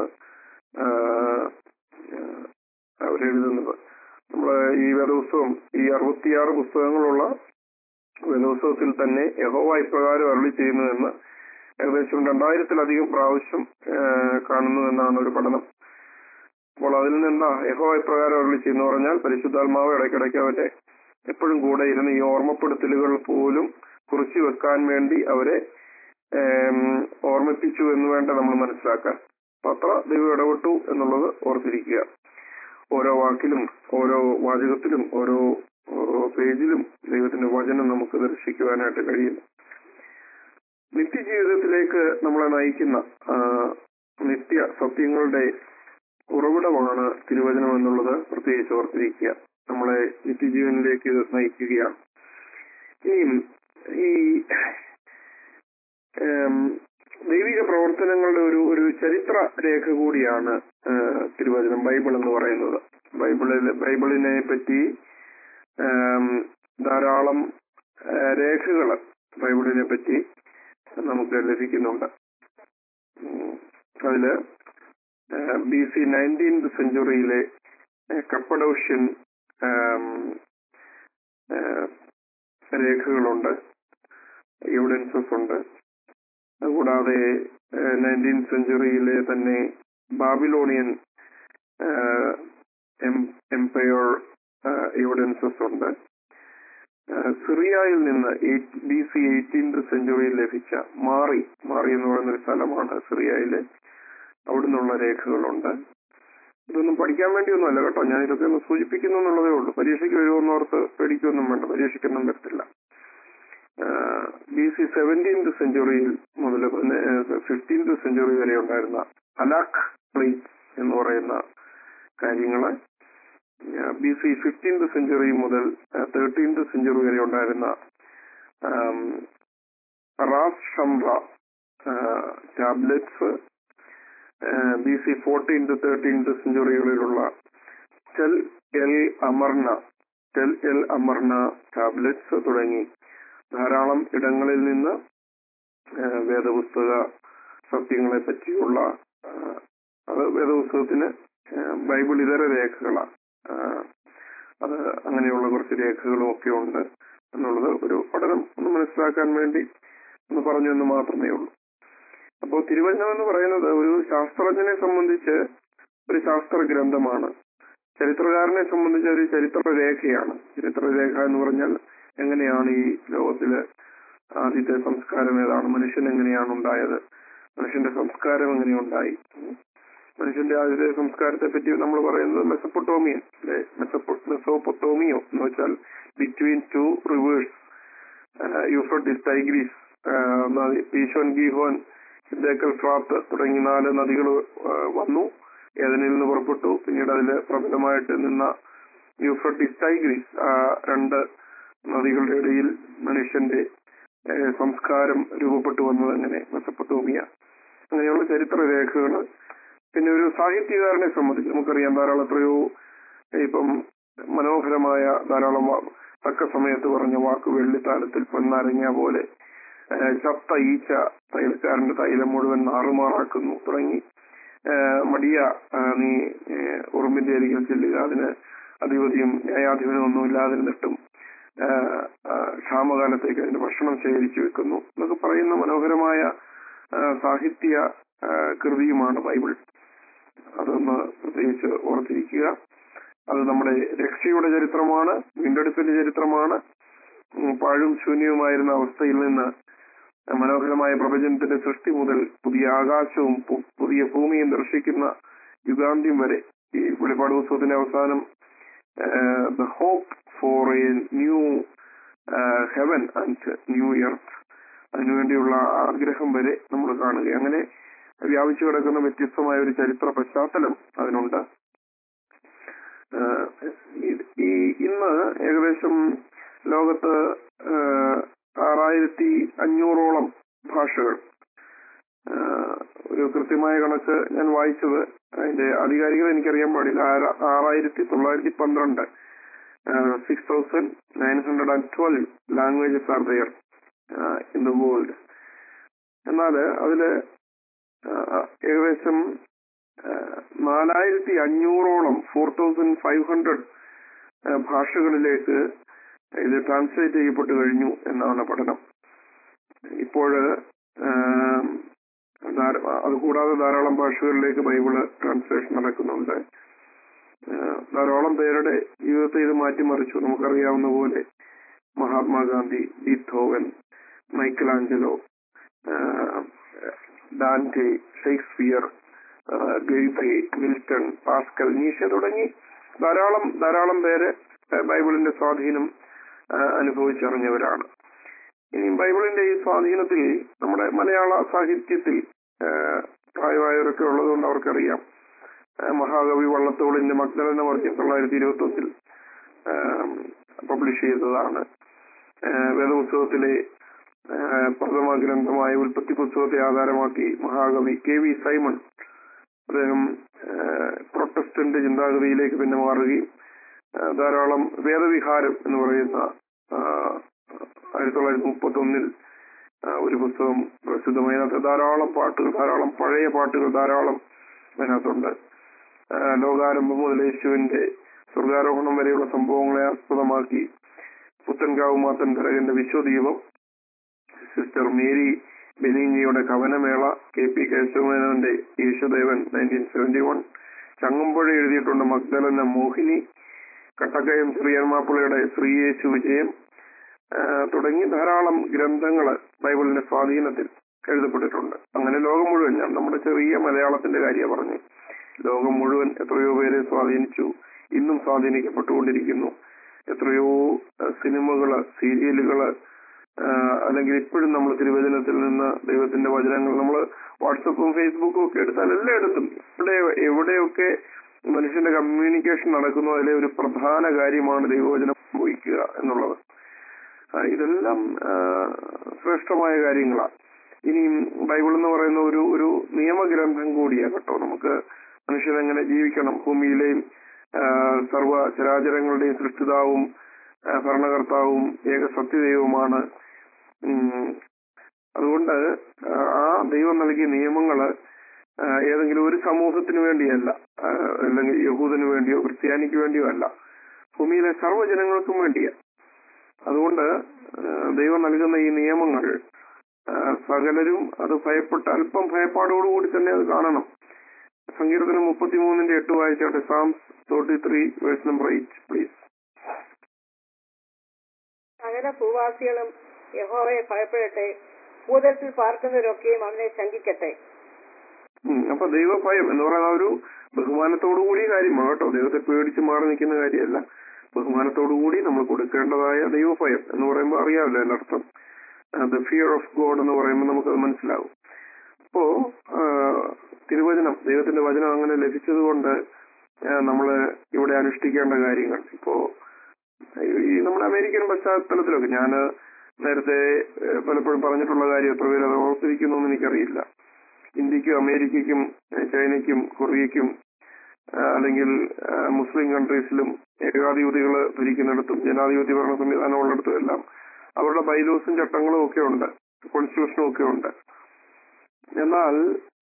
അവരെഴുതുന്നത്. നമ്മള് ഈ വേദപുസ്തകം, ഈ 66 പുസ്തകങ്ങളുള്ള വേദപുസ്തകത്തിൽ തന്നെ യഹോവ ഇപ്രകാരം അരുളി ചെയ്യുന്നതെന്ന് ഏകദേശം 2000-ലധികം പ്രാവശ്യം കാണുന്നു എന്നാണ് ഒരു പഠനം. അപ്പോൾ അതിൽ നിന്നാ യഹോവ ഇപ്രകാരം അരുളി ചെയ്യുന്നു പറഞ്ഞാൽ പരിശുദ്ധാത്മാവ് ഇടയ്ക്കിടയ്ക്ക് അവരെ എപ്പോഴും കൂടെ ഇരുന്ന് ഈ ഓർമ്മപ്പെടുത്തലുകൾ പോലും കുറിച്ചു വെക്കാൻ വേണ്ടി അവരെ ഓർമ്മിപ്പിച്ചു എന്ന് വേണ്ട നമ്മൾ മനസ്സിലാക്കാൻ. അപ്പൊ അത്ര ദൈവം ഇടപെട്ടു എന്നുള്ളത് ഓർത്തിരിക്കുക. ഓരോ വാക്കിലും, ഓരോ വാചകത്തിലും, ഓരോ പേജിലും ദൈവത്തിന്റെ വചനം നമുക്ക് ദർശിക്കുവാനായിട്ട് കഴിയും. നിത്യജീവിതത്തിലേക്ക് നമ്മളെ നയിക്കുന്ന നിത്യ സത്യങ്ങളുടെ ഉറവിടമാണ് തിരുവചനം എന്നുള്ളത് പ്രത്യേകിച്ച് ഓർത്തിരിക്കുക. നമ്മളെ നിത്യജീവനിലേക്ക് നയിക്കുകയാണ്. ഈ ദൈവിക പ്രവർത്തനങ്ങളുടെ ഒരു ചരിത്ര രേഖ കൂടിയാണ് തിരുവചനം, ബൈബിൾ എന്ന് പറയുന്നത്. ബൈബിളിനെ പറ്റി ധാരാളം രേഖകൾ ബൈബിളിനെ പറ്റി നമുക്ക് ലഭിക്കുന്നുണ്ട്. അതില് BC 19th സെഞ്ചുറിയിലെ കപ്പഡോഷ്യൻ രേഖകളുണ്ട്, എവിഡൻസസ് ഉണ്ട്. കൂടാതെ 19th സെഞ്ചുറിയിലെ തന്നെ ബാബിലോണിയൻ എംപയർ എവിഡൻസസ് ഉണ്ട്. സിറിയയിൽ നിന്ന് BC 18th സെഞ്ചുറിയിൽ ലഭിച്ച മാറി എന്ന് പറയുന്നൊരു സ്ഥലമാണ് സിറിയയിലെ, അവിടെ നിന്നുള്ള രേഖകളുണ്ട്. ഇതൊന്നും പഠിക്കാൻ വേണ്ടിയൊന്നുമല്ല കേട്ടോ, ഞാൻ ഇതൊക്കെ ഒന്ന് സൂചിപ്പിക്കുന്നു എന്നുള്ളതേ ഉള്ളൂ. പരീക്ഷയ്ക്ക് വരുമെന്നോർത്ത് പേടിക്കൊന്നും വേണ്ട, പരീക്ഷയ്ക്കൊന്നും വരത്തില്ല. BC 17th സെഞ്ചുറിയിൽ മുതൽ 15th സെഞ്ചുറി വരെ ഉണ്ടായിരുന്ന അലാഖ് പ്ലേറ്റ് എന്ന് പറയുന്ന കാര്യങ്ങള്, BC 15th സെഞ്ചുറി മുതൽ 13th സെഞ്ചുറി വരെ ഉണ്ടായിരുന്ന Ras Shamra tablets, BC 14th 13th സെഞ്ചുറികളിലുള്ള ടെൽ എൽ അമർന ടാബ്ലറ്റ്സ് തുടങ്ങി ധാരാളം ഇടങ്ങളിൽ നിന്ന് വേദപുസ്തക സത്യങ്ങളെ പറ്റിയുള്ള, അത് വേദപുസ്തകത്തിന് ബൈബിൾ ഇതര രേഖകളാണ്, അത് അങ്ങനെയുള്ള കുറച്ച് രേഖകളും ഒക്കെ ഉണ്ട് എന്നുള്ളത് ഒരു പഠനം ഒന്ന് മനസ്സിലാക്കാൻ വേണ്ടി ഒന്ന് പറഞ്ഞു എന്ന് മാത്രമേ ഉള്ളൂ. അപ്പോൾ തിരുവചനം എന്ന് പറയുന്നത് ഒരു ശാസ്ത്രജ്ഞനെ സംബന്ധിച്ച് ഒരു ശാസ്ത്ര ഗ്രന്ഥമാണ്, ചരിത്രകാരനെ സംബന്ധിച്ച് ഒരു ചരിത്രരേഖയാണ്. ചരിത്രരേഖ എന്ന് പറഞ്ഞാൽ എങ്ങനെയാണ് ഈ ലോകത്തില് ആദ്യത്തെ സംസ്കാരം ഏതാണ്, മനുഷ്യൻ എങ്ങനെയാണ് ഉണ്ടായത്, മനുഷ്യന്റെ സംസ്കാരം എങ്ങനെയുണ്ടായി, മനുഷ്യന്റെ ആദ്യത്തെ സംസ്കാരത്തെ പറ്റി നമ്മൾ പറയുന്നത് മെസപ്പൊട്ടോമിയൻ അല്ലെ, മെസോപ്പൊട്ടോമിയോ എന്ന് വെച്ചാൽ between 2 rivers, Euphrates, Tigris, Pishon, Gihon, Hiddekel, Phrath തുടങ്ങി 4 നദികൾ വന്നു, ഏദനിൽ നിന്ന് പുറപ്പെട്ടു. പിന്നീട് അതില് പ്രബലമായിട്ട് നിന്ന യൂഫ്രട്ടീസ്, ടൈഗ്രീസ്, 2 നദികളുടെ ഇടയിൽ മനുഷ്യന്റെ സംസ്കാരം രൂപപ്പെട്ടു വന്നത് അങ്ങനെ മെസപ്പൊട്ടോമിയ. അങ്ങനെയുള്ള ചരിത്രരേഖകള്. പിന്നെ ഒരു സാഹിത്യകാരനെ സംബന്ധിച്ച് നമുക്കറിയാം ധാരാളം, എത്രയോ ഇപ്പം മനോഹരമായ ധാരാളം തക്ക സമയത്ത് പറഞ്ഞ വാക്ക്, വെള്ളിത്താലത്തിൽ പൊന്നാരങ്ങ പോലെ, ചത്ത ഈച്ച തൈലക്കാരന്റെ തൈലം മുഴുവൻ നാറുമാറാക്കുന്നു തുടങ്ങി, മടിയ നീ ഉറുമ്പിന്റെ അരികിൽ ചെല്ലുക, അതിന് അധിപതിയും ന്യായാധിപനും ഒന്നും ഇല്ലാതിരുന്നിട്ടും ക്ഷാമകാലത്തേക്ക് അതിന്റെ ഭക്ഷണം ശേഖരിച്ചു വെക്കുന്നു എന്നൊക്കെ പറയുന്ന മനോഹരമായ സാഹിത്യ കൃതിയുമാണ് ബൈബിൾ. അതൊന്ന് പ്രത്യേകിച്ച് ഓർത്തിരിക്കുക. അത് നമ്മുടെ രക്ഷയുടെ ചരിത്രമാണ്, വീണ്ടെടുപ്പിന്റെ ചരിത്രമാണ്. പാഴും ശൂന്യവുമായിരുന്ന അവസ്ഥയിൽ നിന്ന് മനോഹരമായ പ്രപഞ്ചത്തിന്റെ സൃഷ്ടി മുതൽ പുതിയ ആകാശവും പുതിയ ഭൂമിയും ദർശിക്കുന്ന യുഗാന്ത്യം വരെ ഈ വെളിപ്പാട് പുസ്തകത്തിന്റെ അവസാനം the hope for a new heaven and new earth, അതിനുവേണ്ടിയുള്ള ആഗ്രഹം വരെ നമ്മൾ കാണുക. അങ്ങനെ വ്യാപിച്ചു കിടക്കുന്ന വ്യത്യസ്തമായ ഒരു ചരിത്ര പശ്ചാത്തലം അതിനുണ്ട്. ഇന്ന് ഏകദേശം ലോകത്ത് 6500-ഓളം ഭാഷകൾ, ഒരു കൃത്യമായ കണക്ക് ഞാൻ വായിച്ചത്, അതിന്റെ ആധികാരികത എനിക്കറിയാൻ പാടില്ല, 6912 6,912 languages are there in the world. എന്നാൽ അതില് ഏകദേശം 4500-ഓളം 4500 ഭാഷകളിലേക്ക് ഇത് ട്രാൻസ്ലേറ്റ് ചെയ്യപ്പെട്ടു കഴിഞ്ഞു എന്നാണ് പഠനം. ഇപ്പോൾ അതുകൂടാതെ ധാരാളം ഭാഷകളിലേക്ക് ബൈബിള് ട്രാൻസ്ലേഷൻ നടക്കുന്നുണ്ട്. ധാരാളം പേരുടെ ജീവിതത്തെ ഇത് മാറ്റിമറിച്ചു. നമുക്കറിയാവുന്ന പോലെ Mahatma Gandhi, Beethoven, Michelangelo, Dante, Shakespeare, Goethe, Milton, Pascal, Nietzsche തുടങ്ങി ധാരാളം പേര് ബൈബിളിന്റെ സ്വാധീനം അനുഭവിച്ചറിഞ്ഞവരാണ്. ഇനി ബൈബിളിന്റെ ഈ സ്വാധീനത്തിൽ നമ്മുടെ മലയാള സാഹിത്യത്തിൽ പ്രായമായവരൊക്കെ ഉള്ളതുകൊണ്ട് അവർക്കറിയാം. മഹാകവി വള്ളത്തോളിന്റെ മഗ്ദലന വർഗ്യം 1921 പബ്ലിഷ് ചെയ്തതാണ്. വേദപുസ്തകത്തിലെ പ്രഥമ ഗ്രന്ഥമായ ഉൽപ്പത്തി പുസ്തകത്തെ ആധാരമാക്കി മഹാകവി KV സൈമൺ, അദ്ദേഹം പ്രൊട്ടസ്റ്റന്റ് ചിന്താഗതിയിലേക്ക് പിന്നെ മാറുകയും ധാരാളം വേദവിഹാരം എന്ന് പറയുന്ന 1931 ഒരു പുസ്തകം പ്രസിദ്ധമായി. അതിനകത്ത് ധാരാളം പാട്ടുകൾ, ധാരാളം പഴയ പാട്ടുകൾ ധാരാളം അതിനകത്തുണ്ട്. ലോകാരംഭം മുതൽ യേശുവിന്റെ സ്വർഗാരോഹണം വരെയുള്ള സംഭവങ്ങളെ ആസ്പദമാക്കി പുത്തൻകാവ് മാത്തൻ തരകന്റെ വിശ്വദീപം, സിസ്റ്റർ മേരി ബെനീഞ്ഞിയുടെ കവനമേള, KP കേശവമേനോന്റെ യേശുദേവൻ 1971, ചങ്ങമ്പുഴ എഴുതിയിട്ടുണ്ട് മഗ്ദലന മോഹിനി, കട്ടക്കയം ചെറിയാൻ മാപ്പിളയുടെ ശ്രീയേശു വിജയം തുടങ്ങി ധാരാളം ഗ്രന്ഥങ്ങള് ബൈബിളിന്റെ സ്വാധീനത്തിൽ എഴുതപ്പെട്ടിട്ടുണ്ട്. അങ്ങനെ ലോകം മുഴുവൻ, ഞാൻ നമ്മുടെ ചെറിയ മലയാളത്തിന്റെ കാര്യം പറഞ്ഞു, ലോകം മുഴുവൻ എത്രയോ പേരെ സ്വാധീനിച്ചു, ഇന്നും സ്വാധീനിക്കപ്പെട്ടുകൊണ്ടിരിക്കുന്നു. എത്രയോ സിനിമകള്, സീരിയലുകള്, അല്ലെങ്കിൽ ഇപ്പോഴും നമ്മൾ തിരുവചനത്തിൽ നിന്ന് ദൈവത്തിന്റെ വചനങ്ങൾ, നമ്മൾ വാട്സപ്പും ഫേസ്ബുക്കും ഒക്കെ എടുത്താൽ എല്ലായിടത്തും എവിടെയൊക്കെ മനുഷ്യന്റെ കമ്മ്യൂണിക്കേഷൻ നടക്കുന്നു അതിലെ ഒരു പ്രധാന കാര്യമാണ് ദൈവവചനം ഉപയോഗിക്കുക എന്നുള്ളത്. ഇതെല്ലാം ശ്രേഷ്ഠമായ കാര്യങ്ങളാണ്. ഇനിയും ബൈബിൾ എന്ന് പറയുന്ന ഒരു നിയമഗ്രന്ഥം കൂടിയാണ് കേട്ടോ. നമുക്ക് മനുഷ്യനെങ്ങനെ ജീവിക്കണം, ഭൂമിയിലെയും സർവ ചരാചരങ്ങളുടെയും സൃഷ്ടിതാവും ഭരണകർത്താവും ഏക സത്യദൈവമാണ്. അതുകൊണ്ട് ആ ദൈവം നൽകിയ നിയമങ്ങള് ഏതെങ്കിലും ഒരു സമൂഹത്തിന് വേണ്ടിയല്ല, അല്ലെങ്കിൽ യഹൂദന് വേണ്ടിയോ ക്രിസ്ത്യാനിക്ക് വേണ്ടിയോ അല്ല, ഭൂമിയിലെ സർവ്വജനങ്ങൾക്കും വേണ്ടിയാണ്. അതുകൊണ്ട് ദൈവം നൽകുന്ന ഈ നിയമങ്ങൾ സകലരും അത് ഭയപ്പെട്ട് അല്പം ഭയപ്പാടോടുകൂടി തന്നെ അത് കാണണം. സങ്കീർത്തനം 33:8 വായിച്ചാട്ടെ. Psalms 33 verse number 8 please. സകല ഭൂവാസികളും യഹോവയെ ഭയപ്പെടട്ടെ, ഭൂതലത്തിൽ പാർക്കുന്നവരൊക്കെയും അവനെ ശങ്കിക്കട്ടെ. അപ്പൊ ദൈവഭയം എന്ന് പറയുന്ന ഒരു ബഹുമാനത്തോടുകൂടി കാര്യമാണ് കേട്ടോ. ദൈവത്തെ പേടിച്ച് മാറി നിൽക്കുന്ന കാര്യമല്ല, ബഹുമാനത്തോടുകൂടി നമ്മൾ കൊടുക്കേണ്ടതായ ദൈവഭയം എന്ന് പറയുമ്പോൾ അറിയാമല്ലോ അതിനർത്ഥം. ദ ഫിയർ ഓഫ് ഗോഡ് എന്ന് പറയുമ്പോൾ നമുക്കത് മനസ്സിലാവും. അപ്പോ തിരുവചനം, ദൈവത്തിന്റെ വചനം അങ്ങനെ ലഭിച്ചത് കൊണ്ട് നമ്മള് ഇവിടെ അനുഷ്ഠിക്കേണ്ട കാര്യങ്ങൾ, ഇപ്പോ ഈ നമ്മുടെ അമേരിക്കൻ പശ്ചാത്തലത്തിലൊക്കെ ഞാൻ നേരത്തെ പലപ്പോഴും പറഞ്ഞിട്ടുള്ള കാര്യം എത്ര പേര് അത് ഓർത്തിരിക്കുന്നു എന്ന് എനിക്കറിയില്ല. ഇന്ത്യക്കും അമേരിക്കയ്ക്കും ചൈനയ്ക്കും കൊറിയയ്ക്കും അല്ലെങ്കിൽ മുസ്ലിം കൺട്രീസിലും ഏകാധിപതികൾ ഭരിക്കുന്നിടത്തും ജനാധിപത്യ ഭരണ സംവിധാനം ഉള്ളിടത്തും എല്ലാം അവരുടെ ബൈലോസും ചട്ടങ്ങളും ഒക്കെ ഉണ്ട്, കോൺസ്റ്റിറ്റ്യൂഷനും ഒക്കെ ഉണ്ട്. എന്നാൽ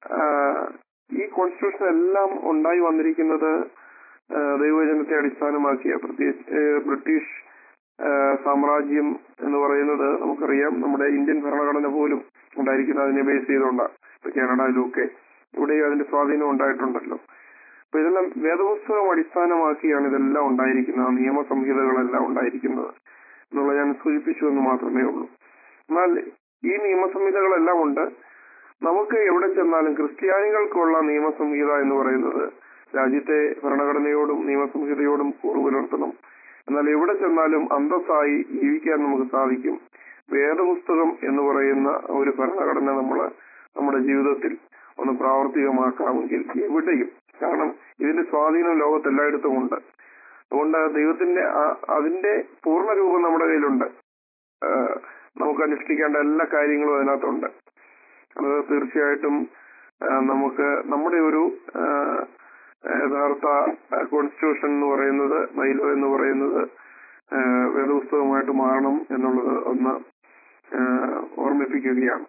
ഈ കോൺസ്റ്റിറ്റ്യൂഷൻ എല്ലാം ഉണ്ടായി വന്നിരിക്കുന്നത് ദൈവവചനത്തെ അടിസ്ഥാനമാക്കിയ, പ്രത്യേകിച്ച് ബ്രിട്ടീഷ് സാമ്രാജ്യം എന്ന് പറയുന്നത് നമുക്കറിയാം. നമ്മുടെ ഇന്ത്യൻ ഭരണഘടന പോലും ഉണ്ടായിരിക്കുന്നത് അതിനെ ബേസ് ചെയ്തുകൊണ്ടാണ്. കാനഡയിലൊക്കെ ഇവിടെയും അതിന്റെ സ്വാധീനം ഉണ്ടായിട്ടുണ്ടല്ലോ. അപ്പൊ ഇതെല്ലാം വേദപുസ്തകം അടിസ്ഥാനമാക്കിയാണ് ഇതെല്ലാം ഉണ്ടായിരിക്കുന്നത്, ആ നിയമസംഹിതകളെല്ലാം ഉണ്ടായിരിക്കുന്നത് എന്നുള്ള ഞാൻ സൂചിപ്പിച്ചു എന്ന് മാത്രമേ ഉള്ളൂ. എന്നാൽ ഈ നിയമസംഹിതകളെല്ലാം ഉണ്ട്. നമുക്ക് എവിടെ ചെന്നാലും ക്രിസ്ത്യാനികൾക്കുള്ള നിയമസംഹിത എന്ന് പറയുന്നത് രാജ്യത്തെ ഭരണഘടനയോടും നിയമസംഹിതയോടും കൂറുപുലർത്തണം. എന്നാൽ എവിടെ ചെന്നാലും അന്തസ്സായി ജീവിക്കാൻ നമുക്ക് സാധിക്കും. വേദപുസ്തകം എന്ന് പറയുന്ന ഒരു ഭരണഘടന നമ്മുടെ ജീവിതത്തിൽ ഒന്ന് പ്രാവർത്തികമാക്കാമെങ്കിൽ എവിടെയും, കാരണം ഇതിന്റെ സ്വാധീനം ലോകത്തെല്ലായിടത്തും ഉണ്ട്. അതുകൊണ്ട് ദൈവത്തിന്റെ അതിന്റെ പൂർണ്ണ രൂപം നമ്മുടെ കയ്യിലുണ്ട്. നമുക്ക് അനുഷ്ഠിക്കേണ്ട എല്ലാ കാര്യങ്ങളും അതിനകത്തുണ്ട്. അത് തീർച്ചയായിട്ടും നമുക്ക് നമ്മുടെ ഒരു യഥാർത്ഥ കോൺസ്റ്റിറ്റ്യൂഷൻ എന്ന് പറയുന്നത്, ബൈലോ എന്ന് പറയുന്നത് വേദപുസ്തകമായിട്ട് മാറണം എന്നുള്ളത് ഒന്ന് ഓർമ്മിപ്പിക്കുകയാണ്.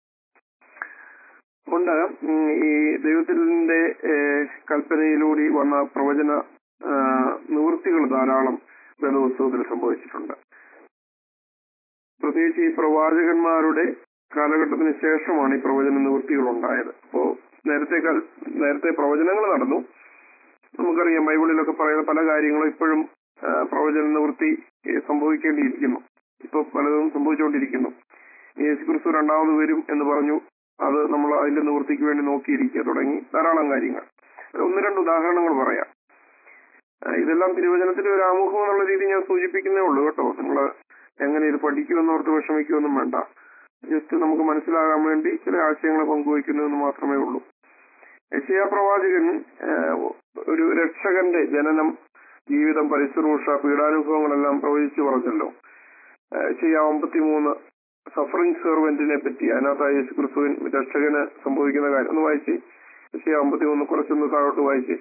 അതുകൊണ്ട് ഈ ദൈവത്തിന്റെ കൽപ്പനയിലൂടെ വന്ന പ്രവചന നിവൃത്തികൾ ധാരാളം വേദപുസ്തകത്തിൽ സംഭവിച്ചിട്ടുണ്ട്. പ്രത്യേകിച്ച് ഈ പ്രവാചകന്മാരുടെ കാലഘട്ടത്തിന് ശേഷമാണ് ഈ പ്രവചന നിവൃത്തികൾ ഉണ്ടായത്. അപ്പോ നേരത്തെ പ്രവചനങ്ങൾ നടന്നു. നമുക്കറിയാം ബൈബിളിലൊക്കെ പറയുന്ന പല കാര്യങ്ങളും ഇപ്പോഴും പ്രവചന നിവൃത്തി സംഭവിക്കേണ്ടിയിരിക്കുന്നു. ഇപ്പൊ പലതും സംഭവിച്ചുകൊണ്ടിരിക്കുന്നു. യേശുക്രിസ്തു രണ്ടാമത് വരും എന്ന് പറഞ്ഞു, അത് നമ്മൾ അതിന്റെ നിവൃത്തിക്ക് വേണ്ടി നോക്കിയിരിക്കുക തുടങ്ങി ധാരാളം കാര്യങ്ങൾ. ഒന്ന് രണ്ട് ഉദാഹരണങ്ങൾ പറയാം. ഇതെല്ലാം തിരുവചനത്തിന്റെ ഒരു ആമുഖം എന്നുള്ള രീതി ഞാൻ സൂചിപ്പിക്കുന്നേ ഉള്ളൂ കേട്ടോ. നിങ്ങൾ എങ്ങനെ ഇത് പഠിക്കുമെന്നോർത്ത് വിഷമിക്കുമെന്നും വേണ്ട. ജസ്റ്റ് നമുക്ക് മനസ്സിലാകാൻ വേണ്ടി ചില ആശയങ്ങൾ പങ്കുവയ്ക്കുന്നു എന്ന് മാത്രമേ ഉള്ളൂ. യെശയ്യാ പ്രവാചകൻ ഒരു രക്ഷകന്റെ ജനനം, ജീവിതം, പരിശുശ്രൂഷ, പീഡാനുഭവങ്ങളെല്ലാം പ്രവചിച്ചു പറഞ്ഞല്ലോ. യെശയ്യാ 53 സഫറിംഗ് സെർവന്റിനെ പറ്റി, അതിനകത്ത് യേശു ക്രിസ്തുവിൻ രക്ഷകന് സംഭവിക്കുന്ന കാര്യം ഒന്ന് വായിച്ച്. യെശയ്യാ 53 കുറച്ചൊന്ന് താഴോട്ട് വായിച്ച്.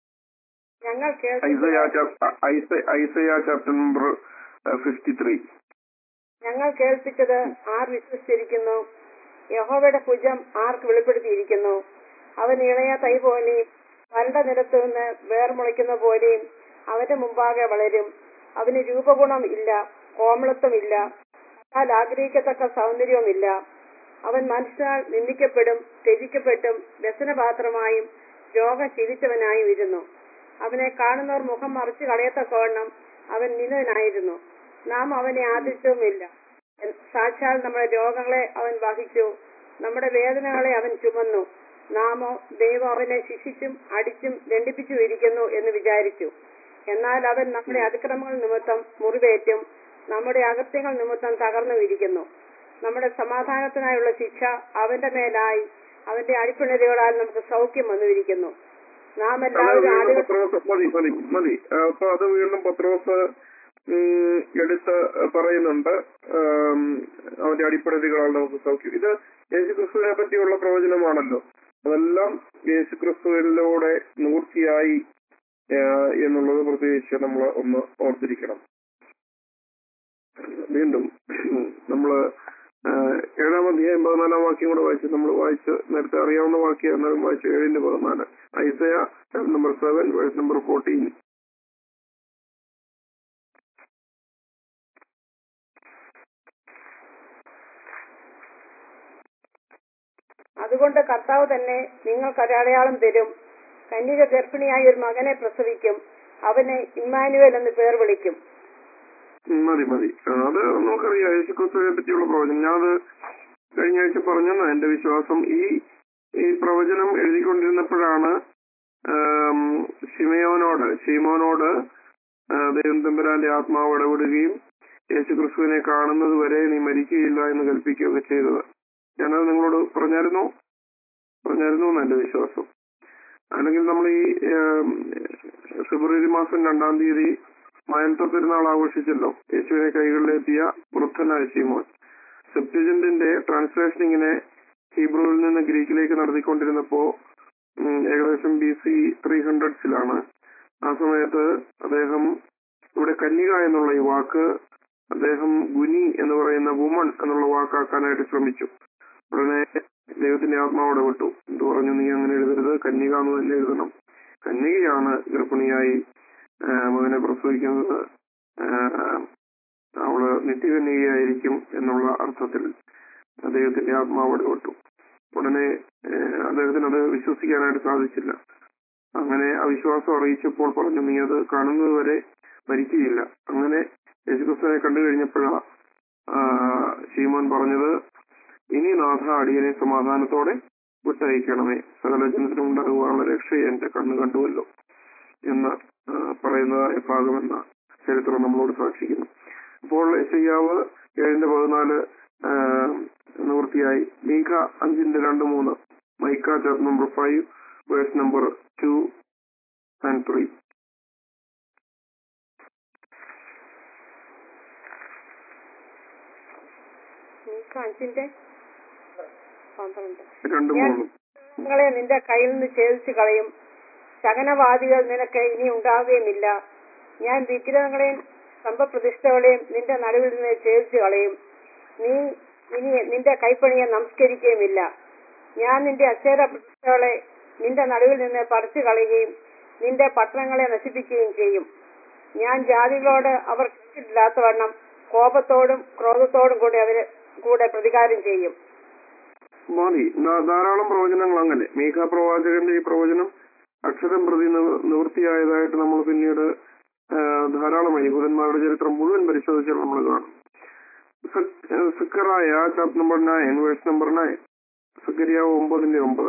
Isaiah chapter number 53. ഞങ്ങൾ കേൾപ്പിച്ചത് ആർ വിശ്വസിച്ചിരിക്കുന്നു? യഹോവയുടെ ഭുജം ആർക്ക് വെളിപ്പെടുത്തിയിരിക്കുന്നു? അവൻ ഇളയ തൈ പോലെയും വരണ്ട നിലത്തു നിന്ന് വേർമുളയ്ക്കുന്ന പോലെയും അവന്റെ മുമ്പാകെ വളരും. അവന് രൂപഗുണം ഇല്ല, കോമളത്വമില്ല, എന്നാൽ ആഗ്രഹിക്കത്തക്ക സൗന്ദര്യവുമില്ല. അവൻ മനുഷ്യനാൽ നിന്ദിക്കപ്പെടും, ത്യജിക്കപ്പെട്ടും വ്യസനപാത്രമായും രോഗം ശീലിച്ചവനായും ഇരുന്നു. അവനെ കാണുന്നവർ മുഖം മറിച്ചു കളയത്തക്കവണ്ണം അവൻ നിന്ദനായിരുന്നു. നാം അവനെ ആദരിച്ചതുമില്ല. സാക്ഷാൽ നമ്മുടെ രോഗങ്ങളെ അവൻ വഹിച്ചു, നമ്മുടെ വേദനകളെ അവൻ ചുമന്നു. നാമോ ദൈവം അവനെ ശിക്ഷിച്ചും അടിച്ചും ദണ്ഡിപ്പിച്ചും ഇരിക്കുന്നു എന്ന് വിചാരിച്ചു. എന്നാൽ അവൻ നമ്മുടെ അതിക്രമങ്ങൾ നിമിത്തം മുറിവേറ്റും നമ്മുടെ അകൃത്യങ്ങൾ നിമിത്തം തകർന്നു ഇരിക്കുന്നു. നമ്മുടെ സമാധാനത്തിനായുള്ള ശിക്ഷ അവന്റെ മേലായി, അവന്റെ അടിപ്പിണരുകളാൽ നമുക്ക് സൗഖ്യം വന്നിരിക്കുന്നു. നാം എല്ലാവരും മതി. അപ്പൊ അത് വീണ്ടും പത്രോസ് എടുത്ത് പറയുന്നുണ്ട്, അവന്റെ അടിപ്പിണരുകളാൽ നമുക്ക് സൗഖ്യം. ഇത് യേശുക്രിസ്തുവിനെ പറ്റിയുള്ള പ്രവചനമാണല്ലോ. അതെല്ലാം യേശുക്രിസ്തുവിലൂടെ നിവൃത്തിയായി എന്നുള്ളത് പ്രത്യേകിച്ച് നമ്മൾ ഒന്ന് ഓർത്തിരിക്കണം. വീണ്ടും നമ്മള് 7-ാം അധ്യായം 14-ാം വാക്യം കൂടെ വായിച്ച് നമ്മൾ വായിച്ച് നേരത്തെ അറിയാവുന്ന വാക്യം എന്നാലും വായിച്ചു. 7:14 ഐസയ നമ്പർ 7 വേഴ്സ് നമ്പർ 14. അതുകൊണ്ട് കർത്താവ് തന്നെ നിങ്ങൾക്ക് ഒരടയാളം തരും. കന്യക ഗർഭിണിയായി ഒരു മകനെ പ്രസവിക്കും, അവന് ഇമ്മാനുവേൽ എന്ന് പേർ വിളിക്കും. മതി. അത് നമുക്കറിയാം യേശുക്രിസ്തുവിനെ പറ്റിയുള്ള പ്രവചനം. ഞാനത് കഴിഞ്ഞ ആഴ്ച പറഞ്ഞെന്നാ എന്റെ വിശ്വാസം. ഈ പ്രവചനം എഴുതിക്കൊണ്ടിരുന്നപ്പോഴാണ് ശിമോനോട് ദൈവം തമ്പുരാന്റെ ആത്മാവ് ഇടപെടുകയും യേശുക്രിസ്തുവിനെ കാണുന്നത് വരെ നീ മരിക്കുകയില്ല എന്ന് കൽപ്പിക്കുകയൊക്കെ ചെയ്തത്. ഞാനത് നിങ്ങളോട് പറഞ്ഞായിരുന്നു എന്നാ എന്റെ വിശ്വാസം. അല്ലെങ്കിൽ നമ്മൾ ഈ ഫെബ്രുവരി മാസം 2-ാം തീയതി മായനത്തെ പെരുന്നാൾ ആഘോഷിച്ചല്ലോ. യേശുവിനെ കൈകളിലെത്തിയ വൃദ്ധനായ ശീമോൻ. സെപ്റ്റജന്റിന്റെ ട്രാൻസ്ലേഷൻ ഇങ്ങനെ ഹീബ്രുവിൽ നിന്ന് ഗ്രീക്കിലേക്ക് നടത്തിക്കൊണ്ടിരുന്നപ്പോ ഏകദേശം BC 300s ആ സമയത്ത് അദ്ദേഹം ഇവിടെ കന്യക എന്നുള്ള ഈ വാക്ക് അദ്ദേഹം ഗുനി എന്ന് പറയുന്ന വുമൺ എന്നുള്ള വാക്കാക്കാനായിട്ട് ശ്രമിച്ചു. ഉടനെ ദൈവത്തിന്റെ ആത്മാവോടെ വിട്ടു. എന്ത് പറഞ്ഞു? നീ അങ്ങനെ എഴുതരുത്, കന്യക എന്ന് തന്നെ എഴുതണം. കന്യകയാണ് ഗർഭിണിയായി മകനെ പ്രസവിക്കുന്നത്, അവള് നിത്യകന്യകയായിരിക്കും എന്നുള്ള അർത്ഥത്തിൽ അദ്ദേഹത്തിന്റെ ആത്മാവോടെ വിട്ടു. ഉടനെ അദ്ദേഹത്തിന് അത് വിശ്വസിക്കാനായിട്ട് സാധിച്ചില്ല. അങ്ങനെ അവിശ്വാസം അറിയിച്ചപ്പോൾ പറഞ്ഞു, നീ അത് കാണുന്നത് വരെ മരിക്കുകയില്ല. അങ്ങനെ യേശുക്രിസ്തുവിനെ കണ്ടു കഴിഞ്ഞപ്പോഴാണ് ശീമോൻ പറഞ്ഞത്, ഇനി നാഥ അടിയനെ സമാധാനത്തോടെ വിട്ടയക്കണമേ, സകല ജനത്തിനും ഉണ്ടാകുവാനുള്ള രക്ഷയെ എന്റെ കണ്ണ് കണ്ടുവല്ലോ എന്ന് പറയുന്നതായ ഭാഗമെന്ന ചരിത്രം നമ്മളോട് സാക്ഷിക്കുന്നു. അപ്പോൾ യെശയ്യാവ് 7:14 നിവൃത്തിയായി. മീഖ 5:2-3, Micah chapter number 5 verse number 2 and 3. നിങ്ങളെ നിന്റെ കയ്യിൽ നിന്ന് ഛേദിച്ചു കളയും, ശകനവാദികൾ നിനക്ക് ഇനി ഉണ്ടാവുകയുമില്ല. ഞാൻ വിഗ്രഹങ്ങളെയും സ്തംഭപ്രതിഷ്ഠകളെയും നിന്റെ നടുവിൽ നിന്ന് ഛേദിച്ചു കളയും. നീ ഇനി നിന്റെ കൈപ്പണിയെ നമസ്കരിക്കുകയുമില്ല. ഞാൻ നിന്റെ അക്ഷര പ്രതിഷ്ഠകളെ നിന്റെ നടുവിൽ നിന്ന് പറിച്ചു കളയുകയും നിന്റെ പട്ടണങ്ങളെ നശിപ്പിക്കുകയും ചെയ്യും. ഞാൻ ജാതികളോട് അവർ കേട്ടിട്ടില്ലാത്തവണ്ണം കോപത്തോടും ക്രോധത്തോടും കൂടെ പ്രതികാരം ചെയ്യും. ധാരാളം പ്രവചനങ്ങൾ അങ്ങനെ. മീഖ പ്രവാചകന്റെ ഈ പ്രവചനം അക്ഷരം പ്രതി നിവൃത്തിയായതായിട്ട് നമ്മൾ പിന്നീട് ധാരാളമായി യഹൂദന്മാരുടെ ചരിത്രം മുഴുവൻ പരിശോധിച്ചാൽ നമ്മൾ കാണും. Zechariah chapter number 9 verse number 9, സക്കറിയാവ് 9:9.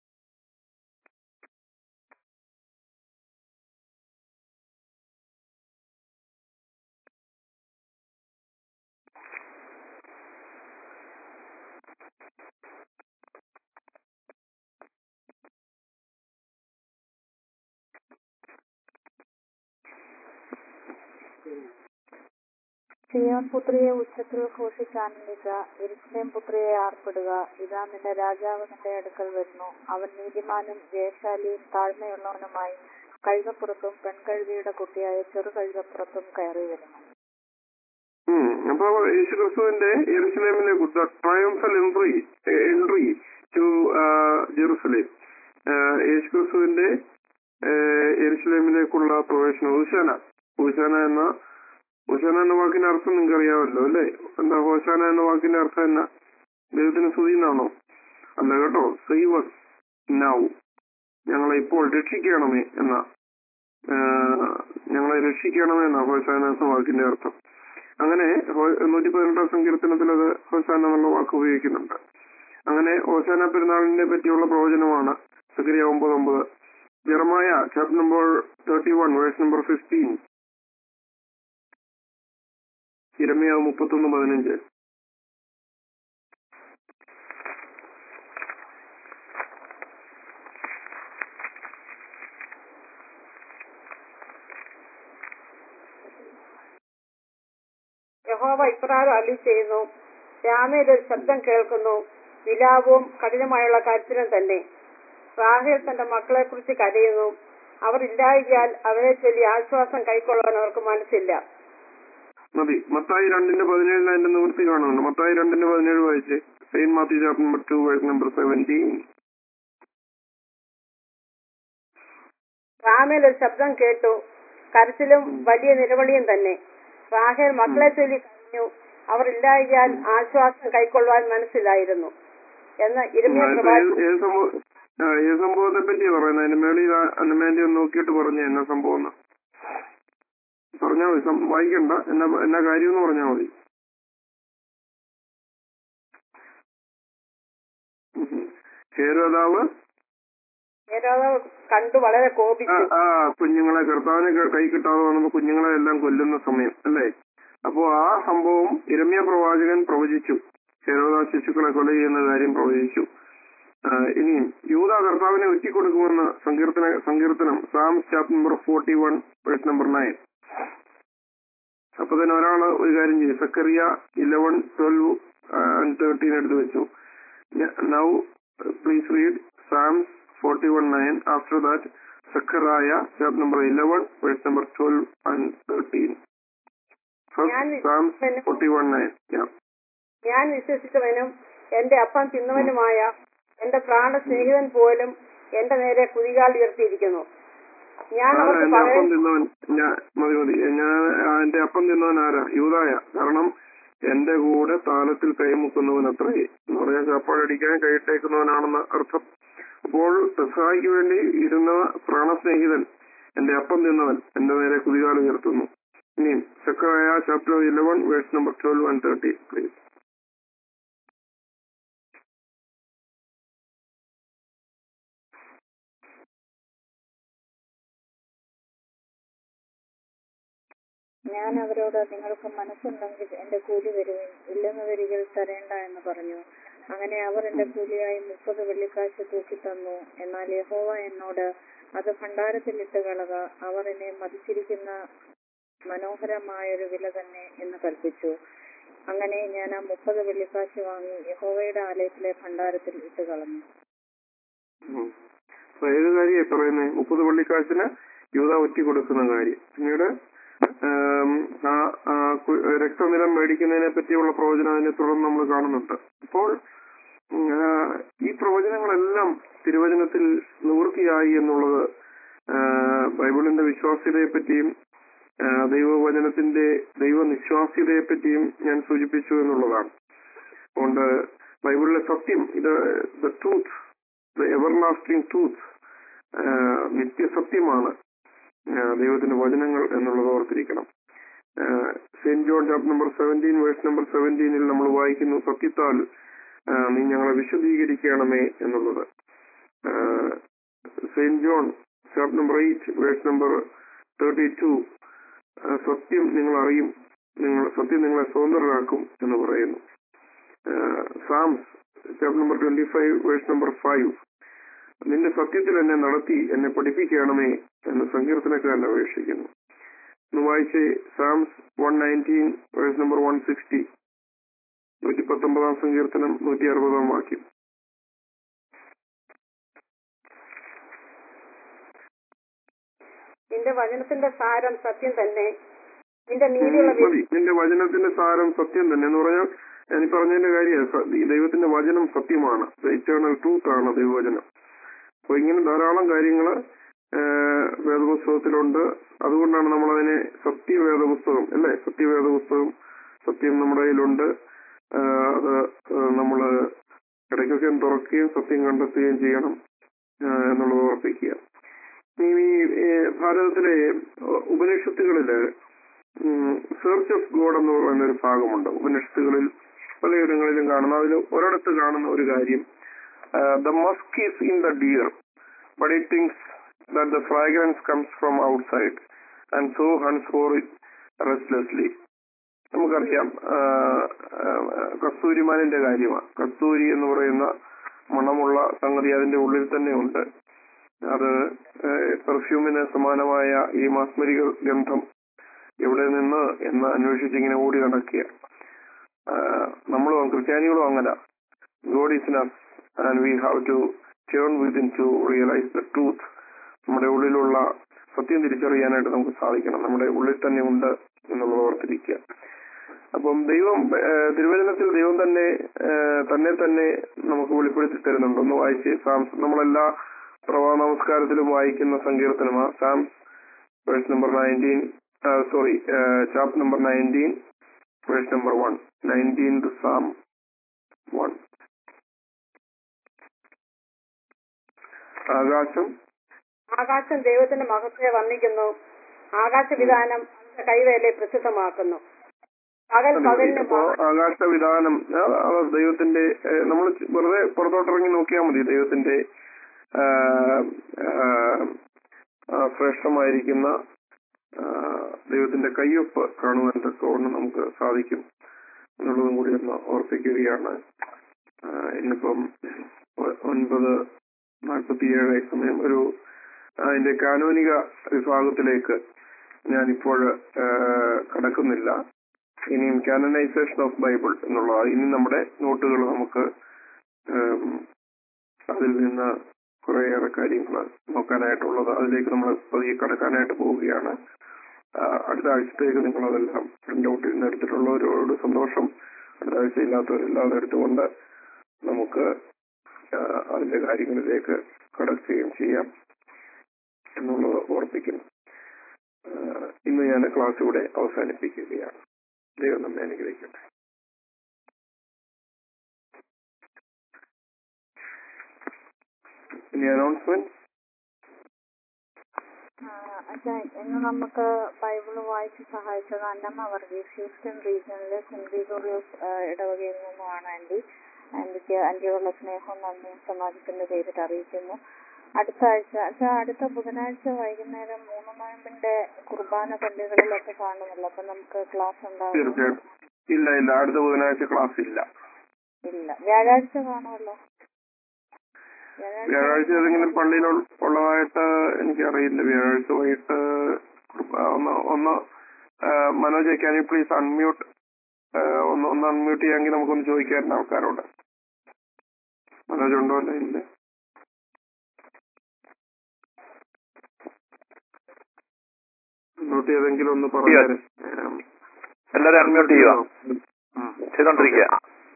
സിയോൻ പുത്രിയെ ഉച്ചത്തിൽ ഘോഷിച്ചാനന്ദിക്ക, യെരൂശലേം പുത്രിയെ ആർപ്പിടുക. ഇതാ നിന്റെ രാജാവ് നിന്റെ അടുക്കൽ വരുന്നു. അവൻ നീതിമാനും ജയശാലിയും താഴ്മയുള്ളവനുമായി കഴുകപ്പുറത്തും പെൺകഴുകിയുടെ കുട്ടിയായ ചെറു കഴുകപ്പുറത്തും കയറി വരുന്നു. അപ്പൊ യേശുക്രിസ്തുവിന്റെ യെരൂശലേമിലേക്ക് ട്രയംഫൽ എൻട്രി ടു ജെറുസലേം, യേശുക്രിസ്തുവിന്റെ യെരൂശലേമിലേക്കുള്ള പ്രവേശനം. ഹോശാന എന്ന വാക്കിന്റെ അർത്ഥം നിങ്ങൾക്ക് അറിയാമല്ലോ അല്ലേ? എന്താ ഹോശാന എന്ന വാക്കിന്റെ അർത്ഥം എന്നാ? ദൈവത്തിന് സ്തുതി എന്നാണോ? അല്ല കേട്ടോ, സേവ് us now, ഞങ്ങളെ ഇപ്പോൾ രക്ഷിക്കണമേ എന്ന ഞങ്ങളെ രക്ഷിക്കണമേ എന്ന ഹോസാന വാക്കിന്റെ അർത്ഥം. അങ്ങനെ 118 സങ്കീർത്തനത്തിൽ അത് ഹോസാന എന്നുള്ള വാക്ക് ഉപയോഗിക്കുന്നുണ്ട്. അങ്ങനെ ഹോസാന പെരുന്നാളിനെ പറ്റിയുള്ള പ്രവചനമാണ് സക്കറിയ 9:9. Jeremiah chapter number 31 verse number 15, യിരെമ്യാവ് 31:15. യഹോവ ഇപ്രകാരം അരുളി ചെയ്യുന്നു, രാമയിൽ ഒരു ശബ്ദം കേൾക്കുന്നു, വിലാപവും കഠിനമായുള്ള കരച്ചിലും തന്നെ. റാഹേൽ തന്റെ മക്കളെ കുറിച്ച് കരയുന്നു, അവർ ഇല്ലായികയാൽ അവരെ ചൊല്ലി ആശ്വാസം കൈക്കൊള്ളാൻ അവർക്ക് മനസ്സില്ല. മതി. മത്തായി 2:17 അതിന്റെ നിവൃത്തി കാണുന്നുണ്ട്. മത്തായി 2:17 വായിച്ച്. Saint Matthew chapter number 2 verse number 17. റാമേൽ ഒരു ശബ്ദം കേട്ടു, കരച്ചിലും വലിയ നിലവിളിയും തന്നെ. റാഹേൽ മക്കളെ ചൊല്ലി കരഞ്ഞു, അവർ ഇല്ലായികയാൽ ആശ്വാസം കൈക്കൊള്ളുവാൻ മനസ്സിലായിരുന്നു എന്ന് യിരെമ്യാ പ്രവാചകൻ. ഏത് സംഭവത്തെ പറ്റിയാ പറയുന്നത്? അതിന്റെ മേളിൽ അനുമേന്റെ ഒന്ന് നോക്കിയിട്ട് പറഞ്ഞു എന്നാ സംഭവം എന്ന് പറഞ്ഞാൽ മതി. വായിക്കണ്ട, എന്നാ കാര്യം എന്ന് പറഞ്ഞാൽ മതി. ഹേരോദാവ് കണ്ടു വളരെ കോപിച്ചു. കുഞ്ഞുങ്ങളെ കർത്താവിനെ കൈ കിട്ടാതെ വന്നപ്പോ കുഞ്ഞുങ്ങളെ എല്ലാം കൊല്ലുന്ന സമയം അല്ലേ? അപ്പോ ആ സംഭവം യിരെമ്യാ പ്രവാചകൻ പ്രവചിച്ചു. ഹേരോദാ ശിശുക്കളെ കൊല ചെയ്യുന്ന കാര്യം പ്രവചിച്ചു. ഇനിയും യൂദ കർത്താവിനെ ഒറ്റിക്കൊടുക്കുമെന്ന് സങ്കീർത്തനം Psalms chapter number 41 verse number 9. അപ്പൊ തന്നെ ഒരാള് ഒരു കാര്യം ചെയ്യും. സക്കറിയ 11, 12 and 13 എടുത്ത് വെച്ചു. Now please read Psalms 41:9. After that, Zechariah chapter number 11, verse number 12 and 13. First, Psalms 41:9. Yeah. ഞാൻ വിശ്വസിച്ചവനും എന്റെ അപ്പം തിന്നവനുമായ എന്റെ പ്രാണ സ്നേഹിതൻ പോലും എന്റെ നേരെ കുതികാൽ ഉയർത്തിയിരിക്കുന്നു. ഞാൻ അവർക്ക് എന്റെ അപ്പം തിന്നവൻ ആരാ? യൂദായ. കാരണം എന്റെ കൂടെ താലത്തിൽ കൈമുക്കുന്നവൻ അത്രേ എന്ന് പറഞ്ഞാൽ ചാപ്പാടടിക്കാൻ കൈയിട്ടേക്കുന്നവനാണെന്ന് അർത്ഥം. അപ്പോൾ പെസഹായ്ക്ക് വേണ്ടി ഇരുന്ന പ്രാണസ്നേഹിതൻ, എന്റെ അപ്പം തിന്നവൻ, എന്റെ നേരെ കുതികാൽ ഉയർത്തുന്നു. ഇനിയും Zechariah chapter 11 verse number 12 and 13 please. ഞാൻ അവരോട്, നിങ്ങൾക്ക് മനസ്സുണ്ടെങ്കിൽ എന്റെ കൂലി തരുവിൻ, ഇല്ലെന്ന് വരികിൽ തരേണ്ട എന്ന് പറഞ്ഞു. അങ്ങനെ അവർ എന്റെ കൂലിയായി 30 വെള്ളിക്കാശ് തൂക്കി തന്നു. എന്നാൽ യഹോവ എന്നോട്, അത് ഭണ്ഡാരത്തിലിട്ട് കളക, അവർ എന്നെ മതിച്ചിരിക്കുന്ന മനോഹരമായൊരു വില തന്നെ എന്ന് കൽപ്പിച്ചു. അങ്ങനെ ഞാൻ ആ 30 വെള്ളിക്കാശ് വാങ്ങി യഹോവയുടെ ആലയത്തിലെ ഭണ്ഡാരത്തിൽ ഇട്ട് കളഞ്ഞു. ഏത് കാര്യമാണ് പറയുന്നത്? 30 വെള്ളിക്കാശിന് യൂദ ഒറ്റി കൊടുക്കുന്ന കാര്യം. പിന്നീട് രക്തനിലം മേടിക്കുന്നതിനെ പറ്റിയുള്ള പ്രവചനം അതിനെ തുടർന്ന് നമ്മൾ കാണുന്നുണ്ട്. അപ്പോൾ ഈ പ്രവചനങ്ങളെല്ലാം തിരുവചനത്തിൽ നിവൃത്തിയായി എന്നുള്ളത് ബൈബിളിന്റെ വിശ്വാസ്യതയെ പറ്റിയും ദൈവവചനത്തിന്റെ ദൈവനിശ്വാസ്യതയെ പറ്റിയും ഞാൻ സൂചിപ്പിച്ചു എന്നുള്ളതാണ്. അതുകൊണ്ട് ബൈബിളിലെ സത്യം, ഇത് the truth, the everlasting truth, നിത്യസത്യമാണ് ദൈവത്തിന്റെ വചനങ്ങൾ എന്നുള്ളത് ഓർത്തിരിക്കണം. Saint John chapter number 17 verse number 17 നമ്മൾ വായിക്കുന്നു, സത്യത്താൽ നീ ഞങ്ങളെ വിശദീകരിക്കണമേ എന്നുള്ളത്. Saint John chapter number 8 verse number 32, സത്യം നിങ്ങൾ അറിയും, സത്യം നിങ്ങളെ സ്വതന്ത്രരാക്കും എന്ന് പറയുന്നു. Psalms chapter number 25 verse number 5, നിന്റെ സത്യത്തിൽ എന്നെ നടത്തി എന്നെ പഠിപ്പിക്കണമേ എന്ന് സങ്കീർത്തനക്കാരൻ അപേക്ഷിക്കുന്നു. ഒന്ന് വായിച്ച് സാംസ് 119 വേഴ്സ് നമ്പർ 160, 119 സങ്കീർത്തനം 160 വാക്യം. നിന്റെ വചനത്തിന്റെ സാരം സത്യം തന്നെ, നിന്റെ നീതിയുള്ള നിന്റെ വചനത്തിന്റെ സാരം സത്യം തന്നെ എന്ന് പറഞ്ഞാൽ ഞാൻ പറഞ്ഞതിന്റെ കാര്യം, ദൈവത്തിന്റെ വചനം സത്യമാണ്, ഇറ്റേണൽ ട്രൂത്ത് ആണ് ദൈവവചനം. അപ്പൊ ഇങ്ങനെ ധാരാളം കാര്യങ്ങള് വേദപുസ്തകത്തിലുണ്ട്. അതുകൊണ്ടാണ് നമ്മളതിനെ സത്യവേദപുസ്തകം അല്ലെ, സത്യവേദപുസ്തകം, സത്യം നമ്മുടെ കയ്യിലുണ്ട്. അത് നമ്മൾ ഇടയ്ക്കൊക്കെ തുറക്കുകയും സത്യം കണ്ടെത്തുകയും ചെയ്യണം എന്നുള്ളത് ഓർപ്പിക്കുക. ഈ ഭാരതത്തിലെ ഉപനിഷത്തുകളില് സെർച്ച് ഓഫ് ഗോഡ് എന്ന് പറയുന്ന ഒരു ഭാഗമുണ്ട്. ഉപനിഷത്തുകളിൽ പലയിടങ്ങളിലും കാണുന്ന, അതിൽ ഒരിടത്ത് കാണുന്ന ഒരു കാര്യം, the musk is in the deer but it thinks that the fragrance comes from outside and so hunts for it restlessly. നമുക്കറിയാം കസ്തൂരിമാനിന്റെ കാര്യമാണ്. കസ്തൂരി എന്ന് പറയുന്ന മണമുള്ള സംഗതി അതിന്റെ ഉള്ളിൽ തന്നെ ഉണ്ട്. അത് പെർഫ്യൂമിന് സമാനമായ ഈ മാസ്മരിക ഗന്ധം എവിടെ നിന്ന് എന്ന് അന്വേഷിച്ചിങ്ങനെ ഓടി നടക്കുക. നമ്മളും ക്രിസ്ത്യാനികളും അങ്ങനെ. God is in us and we have to turn within to realize the truth. നമ്മുടെ ഉള്ളിലുള്ള സത്യം തിരിച്ചറിയാനായിട്ട് നമുക്ക് സാധിക്കണം. നമ്മുടെ ഉള്ളിൽ തന്നെ ഉണ്ട് എന്നുള്ളത് ഓർത്തിരിക്കുക. അപ്പം ദൈവം തിരുവചനത്തിൽ ദൈവം തന്നെ തന്നെ നമുക്ക് വെളിപ്പെടുത്തി തരുന്നുണ്ട്. ഒന്ന് വായിച്ച് സാംസ്, നമ്മളെല്ലാ പ്രഭാത നമസ്കാരത്തിലും വായിക്കുന്ന സങ്കീർത്തനമാണ് Psalms verse number 19, chapter number 19 verse number 1. 19th Psalm 1. ആകാശം ദൈവത്തിന്റെ മഹത്വത്തെ വർണ്ണിക്കുന്നു, ആകാശവിധാനം കൈവേലെ പ്രസിദ്ധമാക്കുന്നു. അപ്പോ ആകാശവിധാനം ദൈവത്തിന്റെ, നമ്മൾ വെറുതെ പുറത്തോട്ടിറങ്ങി നോക്കിയാൽ മതി, ദൈവത്തിന്റെ ശ്രേഷ്ഠമായിരിക്കുന്ന ദൈവത്തിന്റെ കയ്യൊപ്പ് കാണുവാൻ തക്കവണ്ണം നമുക്ക് സാധിക്കും എന്നുള്ളതും കൂടി ഒന്ന് ഓർപ്പിക്കുകയാണ്. ഇന്നിപ്പം 9:47 സമയം. ഒരു അതിന്റെ കാനോനിക വിഭാഗത്തിലേക്ക് ഞാനിപ്പോൾ കടക്കുന്നില്ല. ഇനിയും കാനനൈസേഷൻ ഓഫ് ബൈബിൾ എന്നുള്ളതാണ് ഇനി നമ്മുടെ നോട്ടുകൾ. നമുക്ക് അതിൽ നിന്ന് കുറേയേറെ കാര്യങ്ങൾ നോക്കാനായിട്ടുള്ളത്, അതിലേക്ക് നമ്മൾ പതിയെ കടക്കാനായിട്ട് പോവുകയാണ്. അടുത്ത ആഴ്ചത്തേക്ക് നിങ്ങളതെല്ലാം പ്രിന്റ് ഔട്ടിൽ നിന്ന് എടുത്തിട്ടുള്ളവരോട് സന്തോഷം, അടുത്ത ആഴ്ച ഇല്ലാത്തവരെല്ലാം എടുത്തുകൊണ്ട് നമുക്ക് അതിന്റെ കാര്യങ്ങളിലേക്ക് കടക്കുകയും ചെയ്യാം എന്നുള്ളത് ഓർപ്പിക്കുന്നു. ഇന്ന് ഞാൻ ക്ലാസ് ഇവിടെ അവസാനിപ്പിക്കുകയാണ്. ദൈവം നമ്മെ അനുഗ്രഹിക്കട്ടെ. ഇനി അനൗൺസ്മെന്റ്. ഇന്ന് നമുക്ക് ബൈബിള് വായിച്ച് സഹായിച്ചത് അന്നമ്മ വർഗീസ്, ഹ്യൂസ്റ്റൺ റീജിയനിലെ സെന്റ് ഗ്രിഗോറിയോസ് ഇടവകയിൽ നിന്നുമാണ്. ആന്റിക്ക് ആന്റിയോടുള്ള സ്നേഹവും നന്ദിയും സമാജത്തിന്റെ പേരിൽ അറിയിക്കുന്നു. അടുത്ത ബുധനാഴ്ച വൈകുന്നേരം 3 നോയമ്പിന്റെ കുർബാന പള്ളികളിലൊക്കെ കാണുമല്ലോ, അപ്പൊ നമുക്ക് ക്ലാസ് ഉണ്ടാവും? ഇല്ല, അടുത്ത ബുധനാഴ്ച ക്ലാസ് ഇല്ല. വ്യാഴാഴ്ച കാണുമല്ലോ? വ്യാഴാഴ്ച ഏതെങ്കിലും പള്ളിയിൽ ഉള്ളതായിട്ട് എനിക്കറിയില്ല. വ്യാഴാഴ്ച വൈകിട്ട് ഒന്ന് Manoj, can you please unmute? ഒന്ന് അൺമ്യൂട്ട് ചെയ്യാമെങ്കിൽ നമുക്കൊന്ന് ചോദിക്കാറുണ്ട് ആൾക്കാരോട്. മനോജ് ഉണ്ടോ? അല്ല, ഇല്ല. അൺമ്യൂട്ട് ചെയ്തെങ്കിലും ഒന്ന് പറഞ്ഞു. എല്ലാരും അൺമ്യൂട്ട് ചെയ്യുക, ചെയ്തോണ്ടിരിക്കുക.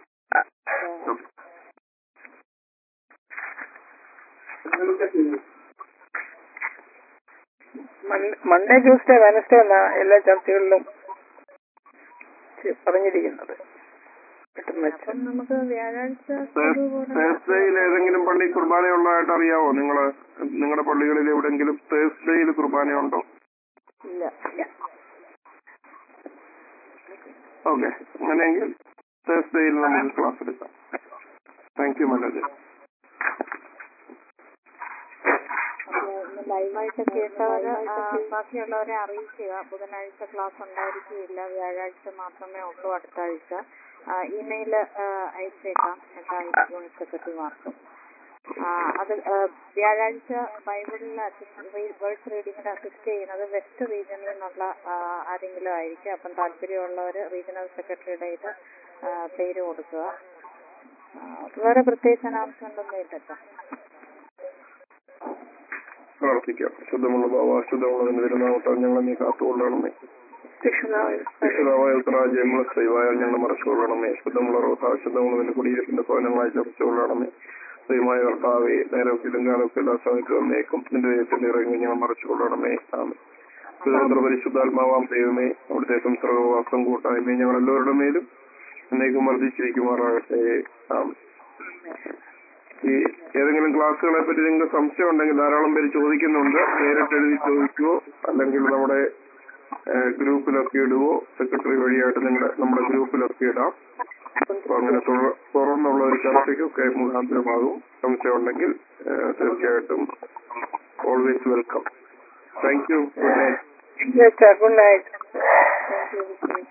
മൺഡേ, ട്യൂസ്ഡേ, വെനസ്ഡേ എന്നാ എല്ലാ ചർച്ചകളിലും പറഞ്ഞിരിക്കുന്നത്. നമുക്ക് വ്യാഴാഴ്ച തേഴ്സ്ഡേയിൽ ഏതെങ്കിലും പള്ളി കുർബാനയുള്ളതായിട്ട് അറിയാവോ? നിങ്ങളുടെ പള്ളികളിൽ എവിടെയെങ്കിലും തേഴ്സ്ഡേയിൽ കുർബാനയുണ്ടോ? ഇല്ല. ഓക്കെ, അങ്ങനെയെങ്കിൽ തേഴ്സ്ഡേയിൽ നമുക്ക് ക്ലാസ് എടുക്കാം. Thank you Manoj. ലൈവായിട്ട് കേട്ടവര് ബാക്കിയുള്ളവരെ അറിയിക്കുക. ബുധനാഴ്ച ക്ലാസ് ഉണ്ടായിരിക്കുകയില്ല, വ്യാഴാഴ്ച മാത്രമേ ഉള്ളൂ അടുത്ത ആഴ്ച. ഇമെയിൽ അയച്ചേക്കാം യൂണിറ്റ് സെക്രട്ടറിമാർക്കും. അത് വ്യാഴാഴ്ച ബൈബിളിൽ വേർഡ്സ് റീഡിങ്ങിന് അസിസ്റ്റ് ചെയ്യുന്നത് വെസ്റ്റ് റീജിയനിൽ നിന്നുള്ള ആരെങ്കിലും ആയിരിക്കും. അപ്പം താല്പര്യമുള്ളവർ റീജിയണൽ സെക്രട്ടറിയുടെ പേര് കൊടുക്കുക. വേറെ പ്രത്യേകിച്ച് അനൗൺസ്മെന്റ് ഒന്നും ഇല്ലല്ലോ. പ്രാർത്ഥിക്കാം. ശുദ്ധമുള്ള ഭാവ, ശുദ്ധമുള്ളതിന് തിരുനാമത്താൽ ഞങ്ങൾ നീ കാത്തുകൊള്ളണമേ. ശിക്ഷണായ ശ്രീവായാൽ ഞങ്ങൾ മറച്ചുകൊള്ളണമേ. ശുദ്ധമുള്ള റോസ, ശുദ്ധമുള്ളതിന്റെ കുടിയിരിപ്പിന്റെ ഭവനങ്ങളായി ചർച്ചകൊള്ളണമേ. ദൈവമായ കർത്താവെ, നേരത്തിലും കാലത്തും എല്ലാ സമയത്തും എന്നേക്കും നിന്റെ ദൈവത്തിൽ ഇറങ്ങി ഞങ്ങൾ മറച്ചുകൊള്ളണമേ. സ്വതന്ത്ര പരിശുദ്ധാത്മാവാം ദൈവമേ, അവിടുത്തെ സംസർഗവാസം കൂട്ടായ്മേ ഞങ്ങൾ എല്ലാവരുടെ മേലും എന്നേക്കും വർദ്ധിച്ചിരിക്കുമാറാകട്ടെ. ആമേൻ. ഈ ഏതെങ്കിലും ക്ലാസ്സുകളെ പറ്റി നിങ്ങൾക്ക് സംശയം ഉണ്ടെങ്കിൽ ധാരാളം പേര് ചോദിക്കുന്നുണ്ട്. നേരിട്ട് എഴുതി ചോദിക്കുവോ അല്ലെങ്കിൽ നമ്മുടെ ഗ്രൂപ്പിലൊക്കെ ഇടുവോ, സെക്രട്ടറി വഴിയായിട്ട് നമ്മുടെ ഗ്രൂപ്പിലൊക്കെ ഇടാം. അപ്പൊ അങ്ങനെ തുറന്നുള്ള ഒരു ചർച്ചയ്ക്കൊക്കെ മുഖാന്തരമാകും. സംശയം ഉണ്ടെങ്കിൽ തീർച്ചയായിട്ടും always welcome. Thank you. Good night. Yes, sir. Good night. Thank you.